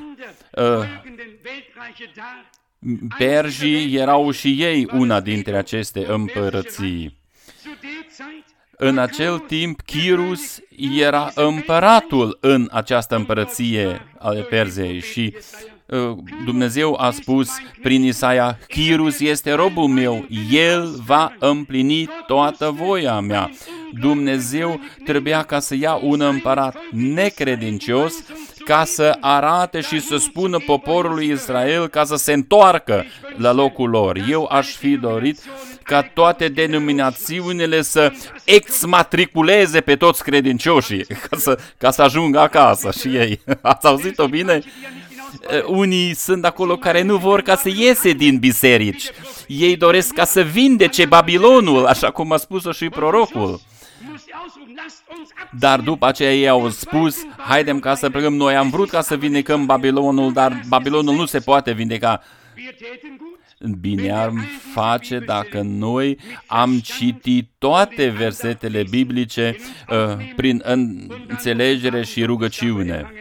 Perzii erau și ei una dintre aceste împărății. În acel timp, Chirus era împăratul în această împărăție ale Perziei și Dumnezeu a spus prin Isaia, Chirus este robul meu, el va împlini toată voia mea. Dumnezeu trebuia ca să ia un împărat necredincios ca să arate și să spună poporului Israel ca să se întoarcă la locul lor. Eu aș fi dorit ca toate denominațiunile să exmatriculeze pe toți credincioșii ca să ajungă acasă și ei. Ați auzit-o bine? Unii sunt acolo care nu vor ca să iese din biserici. Ei doresc ca să vindece Babilonul, așa cum a spus-o și prorocul. Dar după aceea ei au spus, haidem ca să plecăm, noi am vrut ca să vindecăm Babilonul, dar Babilonul nu se poate vindeca. Bine ar face dacă noi am citit toate versetele biblice prin înțelegere și rugăciune.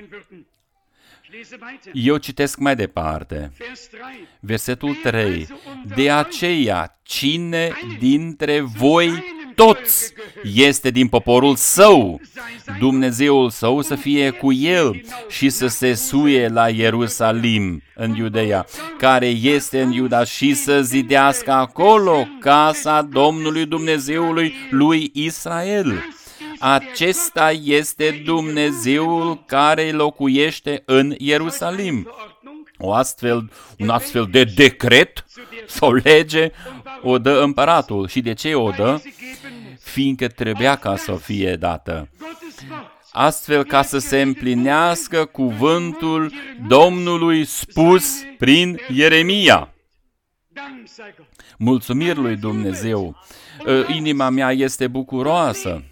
Eu citesc mai departe. Versetul 3. De aceea, cine dintre voi toți este din poporul său, Dumnezeul său să fie cu el și să se suie la Ierusalim, în Iudeea, care este în Iuda, și să zidească acolo casa Domnului Dumnezeului lui Israel. Acesta este Dumnezeul care locuiește în Ierusalim. Un astfel de decret sau lege o dă împăratul. Și de ce o dă? Fiindcă trebuia ca să fie dată. Astfel ca să se împlinească cuvântul Domnului spus prin Ieremia. Mulțumiri lui Dumnezeu! Inima mea este bucuroasă.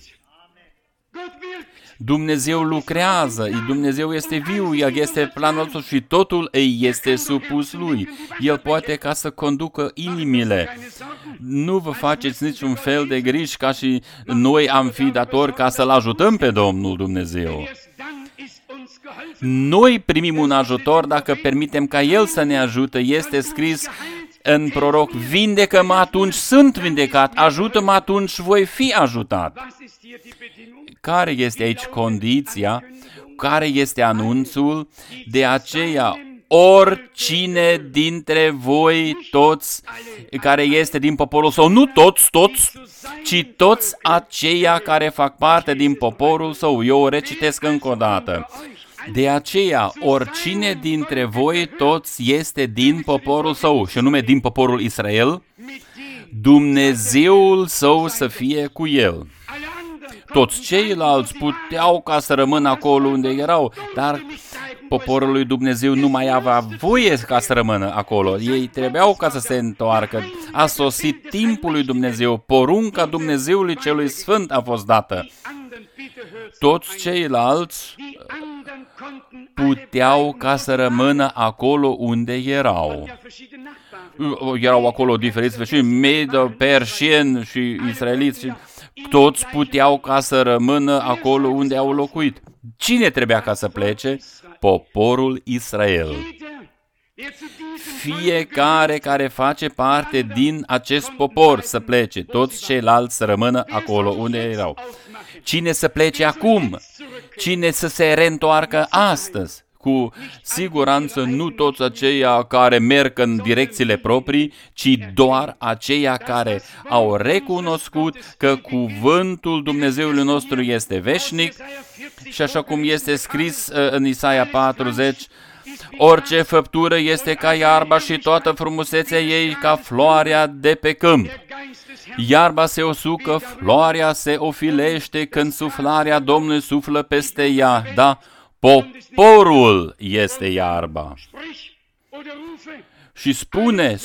Dumnezeu lucrează, Dumnezeu este viu, El este planul său și totul ei este supus Lui. El poate ca să conducă inimile. Nu vă faceți niciun fel de griji ca și noi am fi datori ca să-L ajutăm pe Domnul Dumnezeu. Noi primim un ajutor dacă permitem ca El să ne ajute. Este scris în proroc, vindecă-mă atunci sunt vindecat, ajută-mă atunci voi fi ajutat. Care este aici condiția? Care este anunțul? De aceea, oricine dintre voi toți care este din poporul său, nu toți, ci toți aceia care fac parte din poporul său. Eu o recitesc încă o dată. De aceea, oricine dintre voi toți este din poporul său, și anume din poporul Israel, Dumnezeul său să fie cu el. Toți ceilalți puteau ca să rămână acolo unde erau, dar poporul lui Dumnezeu nu mai avea voie ca să rămână acolo. Ei trebuiau ca să se întoarcă. A sosit timpul lui Dumnezeu. Porunca Dumnezeului celui Sfânt a fost dată. Toți ceilalți puteau ca să rămână acolo unde erau. Erau acolo diferiți vecini, Medo, persieni și israeliți. Și toți puteau ca să rămână acolo unde au locuit. Cine trebuia ca să plece? Poporul Israel. Fiecare care face parte din acest popor să plece, toți ceilalți să rămână acolo unde erau. Cine să plece acum? Cine să se reîntoarcă astăzi? Cu siguranță nu toți aceia care merg în direcțiile proprii, ci doar aceia care au recunoscut că cuvântul Dumnezeului nostru este veșnic și așa cum este scris în Isaia 40, orice făptură este ca iarba și toată frumusețea ei ca floarea de pe câmp. Iarba se usucă, floarea se ofilește când suflarea Domnului suflă peste ea, da? Poporul este iarba. Și spune,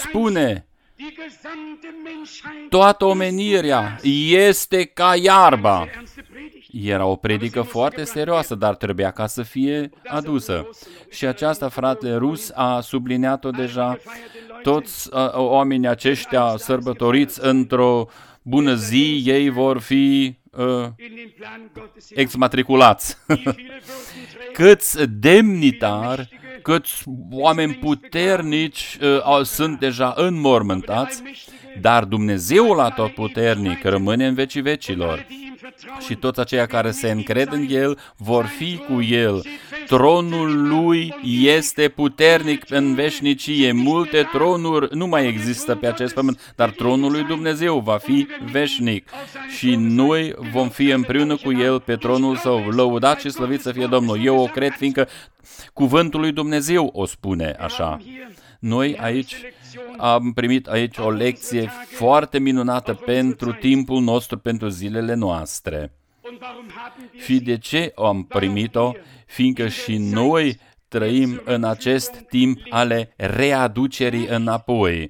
toată omenirea este ca iarba. Era o predică foarte serioasă, dar trebuia ca să fie adusă. Și aceasta, fratele Rus, a subliniat-o deja. Toți oamenii aceștia sărbătoriți într-o bună zi, ei vor fi exmatriculați. Câți demnitari, câți oameni puternici sunt deja înmormântați, dar Dumnezeul Atotputernic rămâne în vecii vecilor. Și toți aceia care se încred în El vor fi cu El. Tronul Lui este puternic în veșnicie. Multe tronuri nu mai există pe acest pământ, dar tronul lui Dumnezeu va fi veșnic. Și noi vom fi împreună cu El pe tronul Său. Lăudat și slăvit să fie Domnul. Eu o cred, fiindcă cuvântul lui Dumnezeu o spune așa. Noi aici am primit aici o lecție foarte minunată pentru timpul nostru, pentru zilele noastre. Și de ce am primit-o? Fiindcă și noi trăim în acest timp ale readucerii înapoi.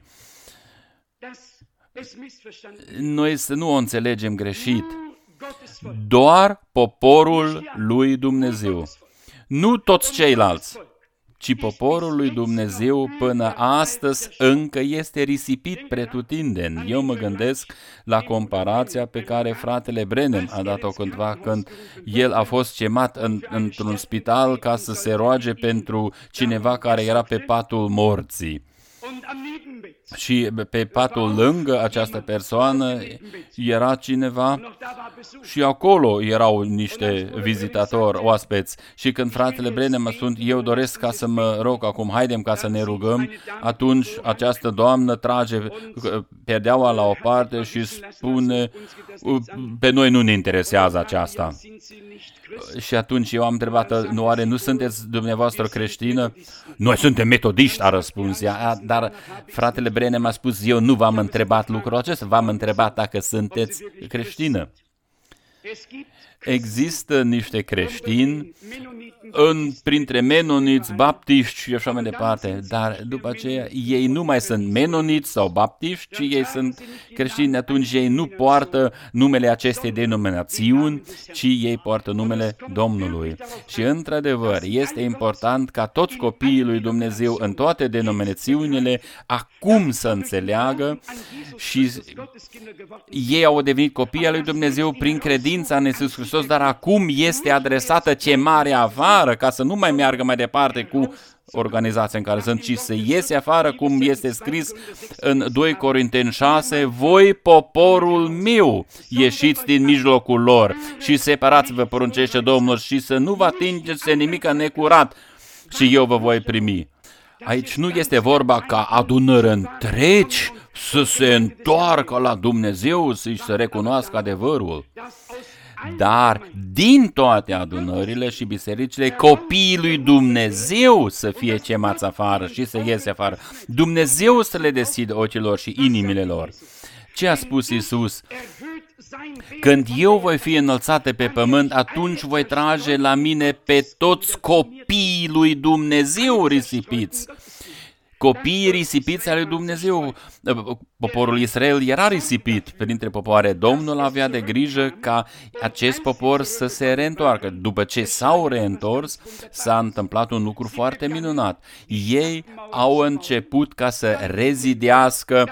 Noi să nu o înțelegem greșit. Doar poporul lui Dumnezeu. Nu toți ceilalți, ci poporul lui Dumnezeu până astăzi încă este risipit pretutindeni. Eu mă gândesc la comparația pe care fratele Branham a dat-o cândva când el a fost chemat într-un spital ca să se roage pentru cineva care era pe patul morții. Și pe patul lângă această persoană era cineva și acolo erau niște vizitatori, oaspeți. Și când fratele Branham mă spune, eu doresc ca să mă rog acum, haidem ca să ne rugăm, atunci această doamnă trage perdeaua la o parte și spune, pe noi nu ne interesează aceasta. Și atunci eu am întrebat, oare nu sunteți dumneavoastră creștină? Noi suntem metodiști, a răspuns ea, dar fratele Branham a spus, eu nu v-am întrebat lucrul acesta, v-am întrebat dacă sunteți creștină. Există niște creștini printre menoniți, baptiști și așa mai departe, dar după aceea ei nu mai sunt menoniți sau baptiști, ci ei sunt creștini, atunci ei nu poartă numele acestei denominațiuni, ci ei poartă numele Domnului. Și într-adevăr este important ca toți copiii lui Dumnezeu în toate denominațiunile acum să înțeleagă și ei au devenit copii al lui Dumnezeu prin credința în Iisus Hristos, dar acum este adresată chemarea afară ca să nu mai meargă mai departe cu organizația în care sunt, ci să iese afară, cum este scris în 2 Corinteni 6, voi, poporul meu, ieșiți din mijlocul lor și separați-vă, poruncește Domnul, și să nu vă atingeți nimic necurat și eu vă voi primi. Aici nu este vorba ca adunări întregi să se întoarcă la Dumnezeu și să recunoască adevărul. Dar din toate adunările și bisericile, copiii lui Dumnezeu să fie chemați afară și să iese afară. Dumnezeu să le deschidă ochilor și inimile lor. Ce a spus Iisus? Când eu voi fi înălțat pe pământ, atunci voi trage la mine pe toți copiii lui Dumnezeu risipiți. Copiii risipiți ale lui Dumnezeu. Poporul Israel era risipit printre popoare. Domnul avea de grijă ca acest popor să se reîntoarcă. După ce s-au reîntors, s-a întâmplat un lucru foarte minunat. Ei au început ca să rezidească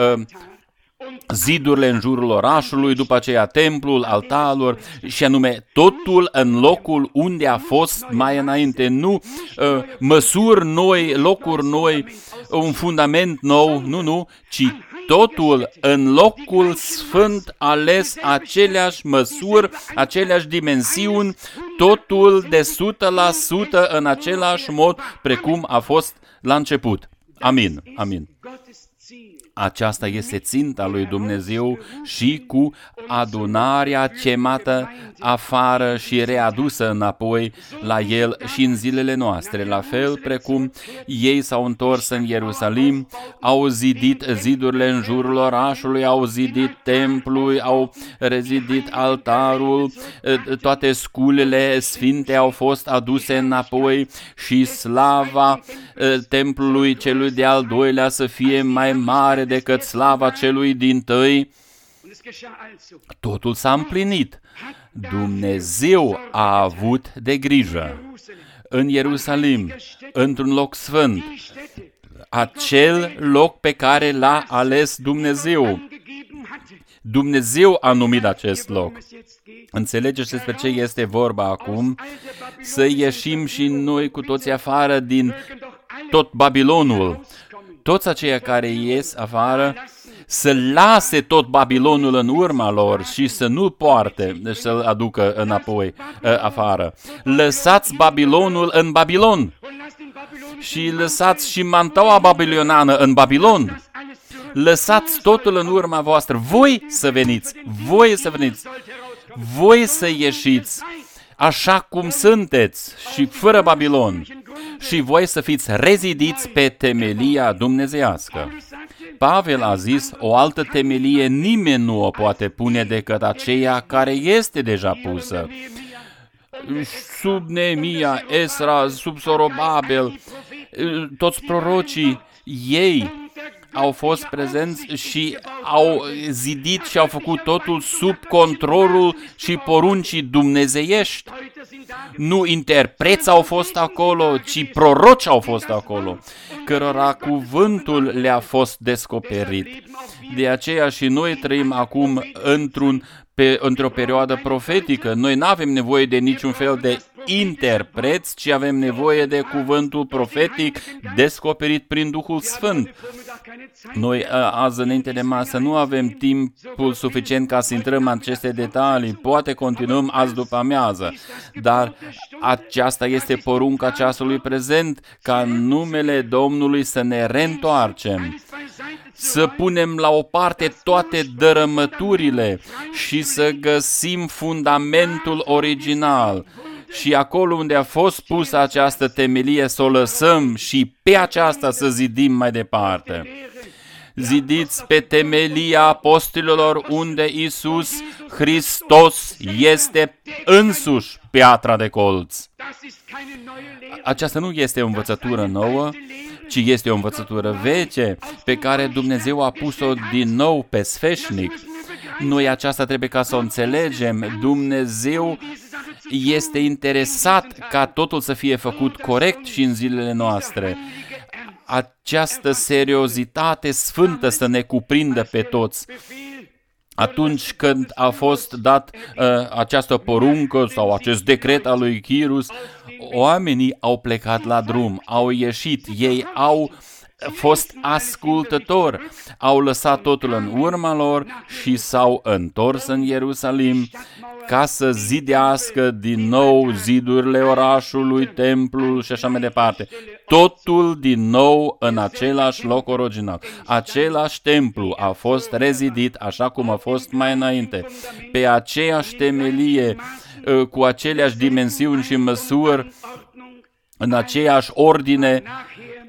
zidurile în jurul orașului, după aceea templul, altarul, și anume totul în locul unde a fost mai înainte. Nu măsuri noi, locuri noi, un fundament nou, nu, ci totul în locul sfânt ales, aceleași măsuri, aceleași dimensiuni, totul de 100% în același mod precum a fost la început. Amin, amin. Aceasta este ținta lui Dumnezeu și cu adunarea chemată afară și readusă înapoi la El și în zilele noastre. La fel precum ei s-au întors în Ierusalim, au zidit zidurile în jurul orașului, au zidit templul, au rezidit altarul, toate sculele sfinte au fost aduse înapoi și slava templului celui de-al doilea să fie mai mare decât slava celui dintâi. Totul s-a împlinit. Dumnezeu a avut de grijă în Ierusalim, într-un loc sfânt, acel loc pe care l-a ales Dumnezeu. Dumnezeu a numit acest loc. Înțelegeți despre ce este vorba acum? Să ieșim și noi cu toții afară din tot Babilonul. Toți aceia care ies afară să lase tot Babilonul în urma lor și să nu-l poarte, deci să-l aducă înapoi, afară. Lăsați Babilonul în Babilon și lăsați și mantaua babilonană în Babilon. Lăsați totul în urma voastră. Voi să veniți, voi să ieșiți așa cum sunteți și fără Babilon. Și voi să fiți rezidiți pe temelia dumnezeiască. Pavel a zis, o altă temelie nimeni nu o poate pune decât aceea care este deja pusă. Sub Neemia, Esra, sub Zorobabel, toți prorocii, ei au fost prezenți și au zidit și au făcut totul sub controlul și poruncii dumnezeiești. Nu interpreți au fost acolo, ci proroci au fost acolo, cărora cuvântul le-a fost descoperit. De aceea și noi trăim acum într-o perioadă profetică. Noi nu avem nevoie de niciun fel de interpreți, ci avem nevoie de cuvântul profetic descoperit prin Duhul Sfânt. Noi azi înainte de masă nu avem timpul suficient ca să intrăm în aceste detalii. Poate continuăm azi după amiază, dar aceasta este porunca ceasului prezent, ca în numele Domnului să ne reîntoarcem, să punem la o parte toate dărâmăturile și să găsim fundamentul original. Și acolo unde a fost pusă această temelie să o lăsăm și pe aceasta să zidim mai departe. Zidiți pe temelia apostolilor unde Iisus Hristos este însuși piatra de colț. Aceasta nu este o învățătură nouă, ci este o învățătură veche pe care Dumnezeu a pus-o din nou pe sfeșnic. Noi aceasta trebuie ca să o înțelegem. Dumnezeu este interesat ca totul să fie făcut corect și în zilele noastre. Această seriozitate sfântă să ne cuprindă pe toți. Atunci când a fost dat această poruncă sau acest decret al lui Chirus, oamenii au plecat la drum, au ieșit, ei au fost ascultători, au lăsat totul în urma lor și s-au întors în Ierusalim ca să zidească din nou zidurile orașului, templul și așa mai departe. Totul din nou în același loc original. Același templu a fost rezidit așa cum a fost mai înainte, pe aceeași temelie, cu aceleași dimensiuni și măsuri, în aceeași ordine.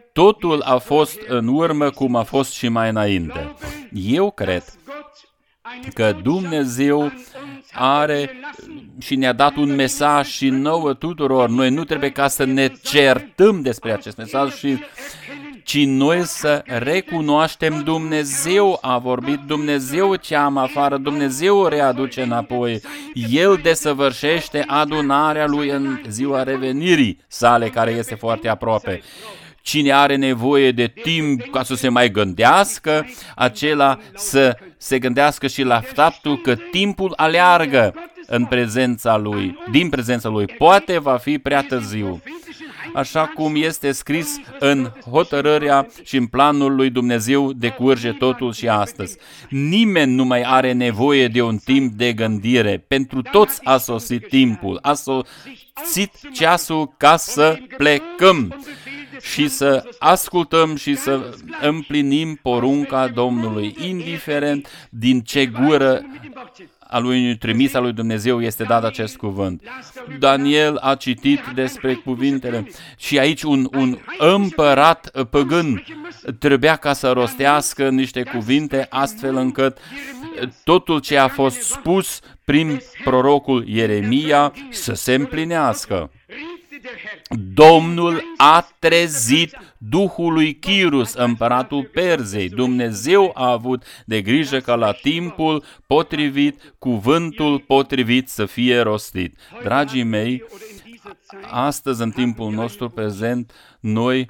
Totul a fost în urmă cum a fost și mai înainte. Eu cred că Dumnezeu are și ne-a dat un mesaj și nouă tuturor. Noi nu trebuie ca să ne certăm despre acest mesaj, ci noi să recunoaștem Dumnezeu a vorbit, Dumnezeu cheamă afară, Dumnezeu o readuce înapoi. El desăvârșește adunarea Lui în ziua revenirii sale, care este foarte aproape. Cine are nevoie de timp ca să se mai gândească, acela să se gândească și la faptul că timpul aleargă în prezența Lui, din prezența Lui. Poate va fi prea târziu. Așa cum este scris în hotărârea și în planul lui Dumnezeu, decurge totul și astăzi. Nimeni nu mai are nevoie de un timp de gândire. Pentru toți a sosit timpul, a sosit ceasul ca să plecăm și să ascultăm și să împlinim porunca Domnului, indiferent din ce gură a lui trimis al lui Dumnezeu este dat acest cuvânt. Daniel a citit despre cuvintele și aici un împărat păgân trebuia ca să rostească niște cuvinte astfel încât totul ce a fost spus prin prorocul Ieremia să se împlinească. Domnul a trezit duhul lui Chirus, împăratul Perzei. Dumnezeu a avut de grijă ca la timpul potrivit, cuvântul potrivit să fie rostit. Dragii mei, astăzi, în timpul nostru prezent, noi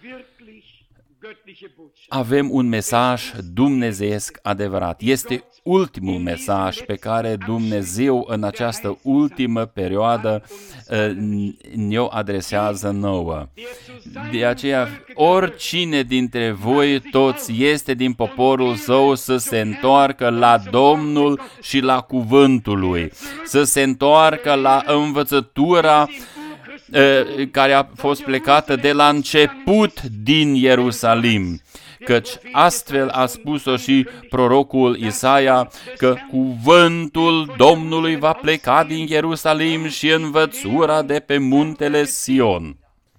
avem un mesaj dumnezeiesc adevărat. Este ultimul mesaj pe care Dumnezeu în această ultimă perioadă ne-o adresează nouă. De aceea, oricine dintre voi toți este din poporul său să se întoarcă la Domnul și la cuvântul Lui, să se întoarcă la învățătura care a fost plecată de la început din Ierusalim. Căci astfel a spus-o și prorocul Isaia, că cuvântul Domnului va pleca din Ierusalim și învățura de pe muntele Sion.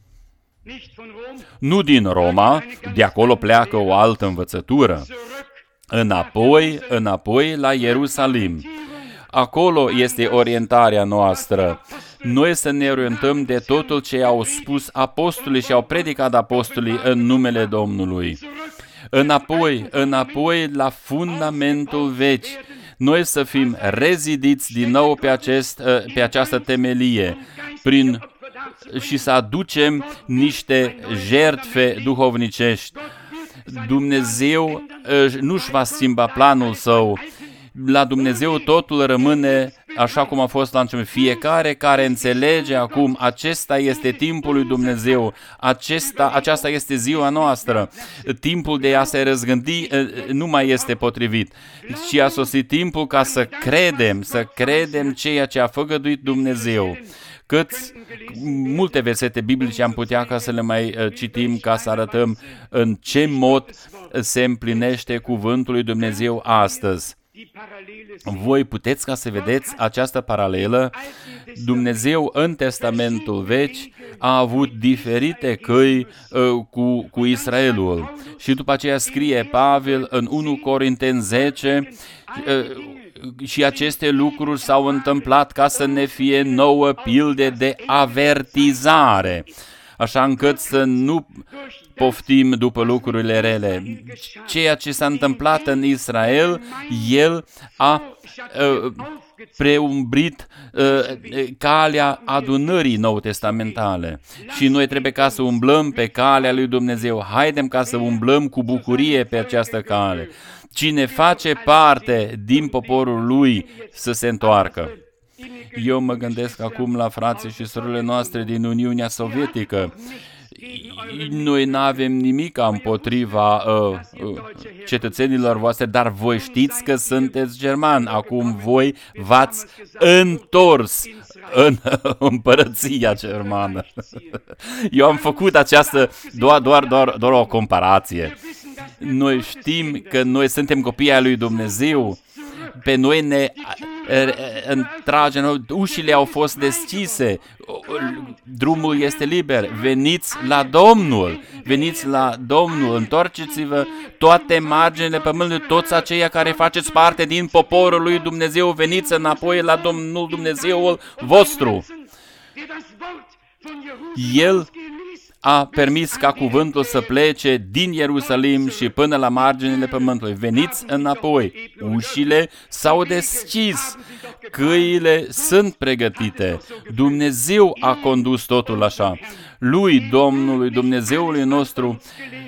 Nu din Roma, de acolo pleacă o altă învățătură. Înapoi la Ierusalim. Acolo este orientarea noastră. Noi să ne orientăm de totul ce au spus apostolii și au predicat apostolii în numele Domnului. Înapoi la fundamentul vechi. Noi să fim rezidiți din nou pe această temelie și să aducem niște jertfe duhovnicești. Dumnezeu nu-și va schimba planul Său. La Dumnezeu totul rămâne așa cum a fost la început. Fiecare care înțelege acum, acesta este timpul lui Dumnezeu, aceasta este ziua noastră. Timpul de a se răzgândi nu mai este potrivit. Și a sosit timpul ca să credem ceea ce a făgăduit Dumnezeu. Multe versete biblice am putea ca să le mai citim, ca să arătăm în ce mod se împlinește cuvântul lui Dumnezeu astăzi. Voi puteți ca să vedeți această paralelă. Dumnezeu în Testamentul Vechi a avut diferite căi cu Israelul. Și după aceea scrie Pavel în 1 Corinteni 10 și aceste lucruri s-au întâmplat ca să ne fie nouă pilde de avertizare, așa încât să nu poftim după lucrurile rele. Ceea ce s-a întâmplat în Israel, el a preumbrit calea adunării nou-testamentale. Și noi trebuie ca să umblăm pe calea lui Dumnezeu. Haidem ca să umblăm cu bucurie pe această cale. Cine face parte din poporul lui să se întoarcă. Eu mă gândesc acum la frații și surorile noastre din Uniunea Sovietică. Noi nu avem nimic împotriva cetățenilor voastre, dar voi știți că sunteți germani. Acum voi v-ați întors în împărăția germană. Eu am făcut această doar o comparație. Noi știm că noi suntem copii ai lui Dumnezeu. Pe noi ne trage, ușile au fost deschise, drumul este liber, veniți la Domnul, veniți la Domnul, întoarceți-vă toate marginile pământului, toți aceia care faceți parte din poporul lui Dumnezeu, veniți înapoi la Domnul Dumnezeul vostru. El a permis ca cuvântul să plece din Ierusalim și până la marginile pământului. Veniți înapoi. Ușile s-au deschis. Căile sunt pregătite. Dumnezeu a condus totul așa. Lui, Domnului, Dumnezeului nostru,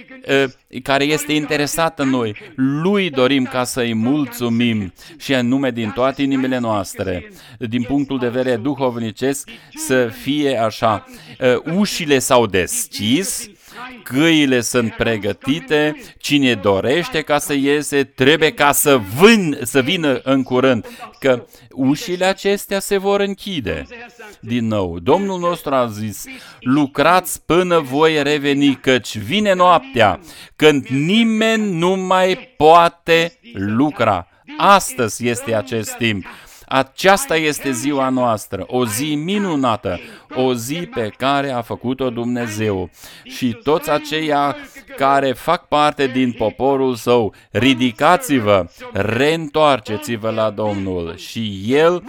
care este interesat în noi, Lui dorim ca să-i mulțumim și anume din toate inimile noastre. Din punctul de vedere duhovnicesc să fie așa. Ușile s-au deschis, căile sunt pregătite, cine dorește ca să iese, trebuie ca să vină în curând, că ușile acestea se vor închide. Din nou, Domnul nostru a zis, lucrați până voi reveni, căci vine noaptea, când nimeni nu mai poate lucra. Astăzi este acest timp. Aceasta este ziua noastră, o zi minunată, o zi pe care a făcut-o Dumnezeu. Și toți aceia care fac parte din poporul său, ridicați-vă, reîntoarceți-vă la Domnul și El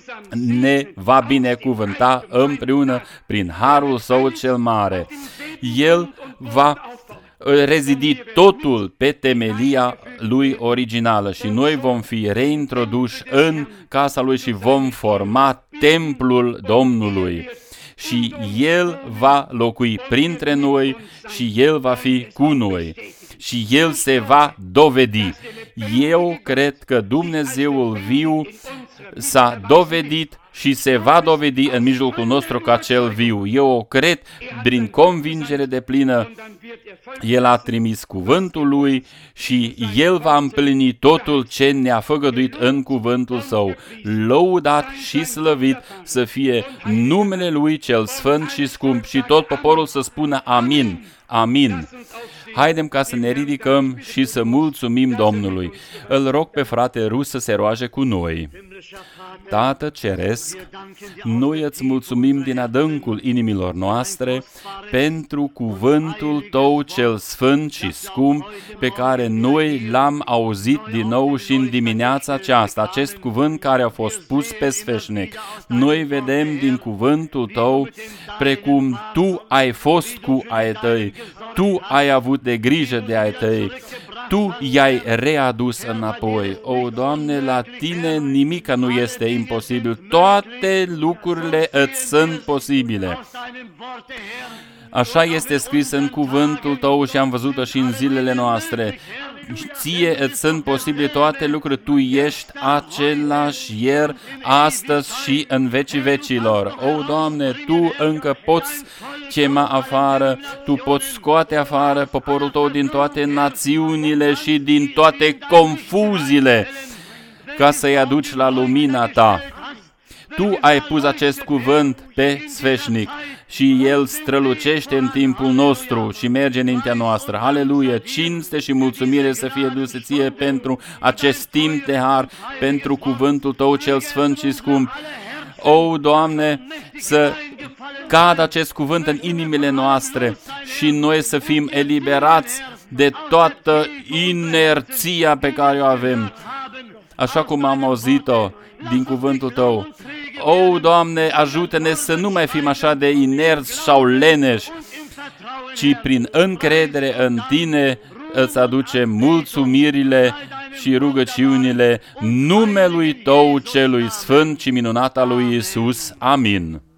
ne va binecuvânta împreună prin harul său cel mare. El va rezidi totul pe temelia lui originală și noi vom fi reintroduși în casa lui și vom forma templul Domnului. Și El va locui printre noi și El va fi cu noi și El se va dovedi. Eu cred că Dumnezeul viu s-a dovedit și se va dovedi în mijlocul nostru ca cel viu. Eu o cred prin convingere deplină. El a trimis cuvântul lui și El va împlini totul ce ne-a făgăduit în cuvântul său. Lăudat și slăvit să fie numele Lui cel sfânt și scump și tot poporul să spună amin. Amin. Haidem ca să ne ridicăm și să mulțumim Domnului. Îl rog pe frate Rus să se roage cu noi. Tată Ceresc, noi îți mulțumim din adâncul inimilor noastre pentru cuvântul Tău cel sfânt și scump pe care noi l-am auzit din nou și în dimineața aceasta, acest cuvânt care a fost pus pe sfeșnic. Noi vedem din cuvântul Tău precum Tu ai fost cu ai Tăi, Tu ai avut de grijă de ai Tăi, Tu i-ai readus înapoi. O, Doamne, la Tine nimic nu este imposibil. Toate lucrurile îți sunt posibile. Așa este scris în cuvântul Tău și am văzut-o și în zilele noastre. Ție îți sunt posibile toate lucruri. Tu ești același ieri, astăzi și în vecii vecilor. O, Doamne, Tu încă poți chema afară, Tu poți scoate afară poporul Tău din toate națiunile și din toate confuziile ca să-i aduci la lumina Ta. Tu ai pus acest cuvânt pe sfeșnic și el strălucește în timpul nostru și merge înaintea noastră. Aleluia! Cinste și mulțumire să fie duse Ție pentru acest timp de har, pentru cuvântul Tău cel sfânt și scump. O, Doamne, să cadă acest cuvânt în inimile noastre și noi să fim eliberați de toată inerția pe care o avem, așa cum am auzit-o din cuvântul Tău. O, Doamne, ajută-ne să nu mai fim așa de inerți sau leneși, ci prin încredere în Tine îți aducem mulțumirile și rugăciunile numelui Tău celui sfânt și minunat al lui Iisus. Amin.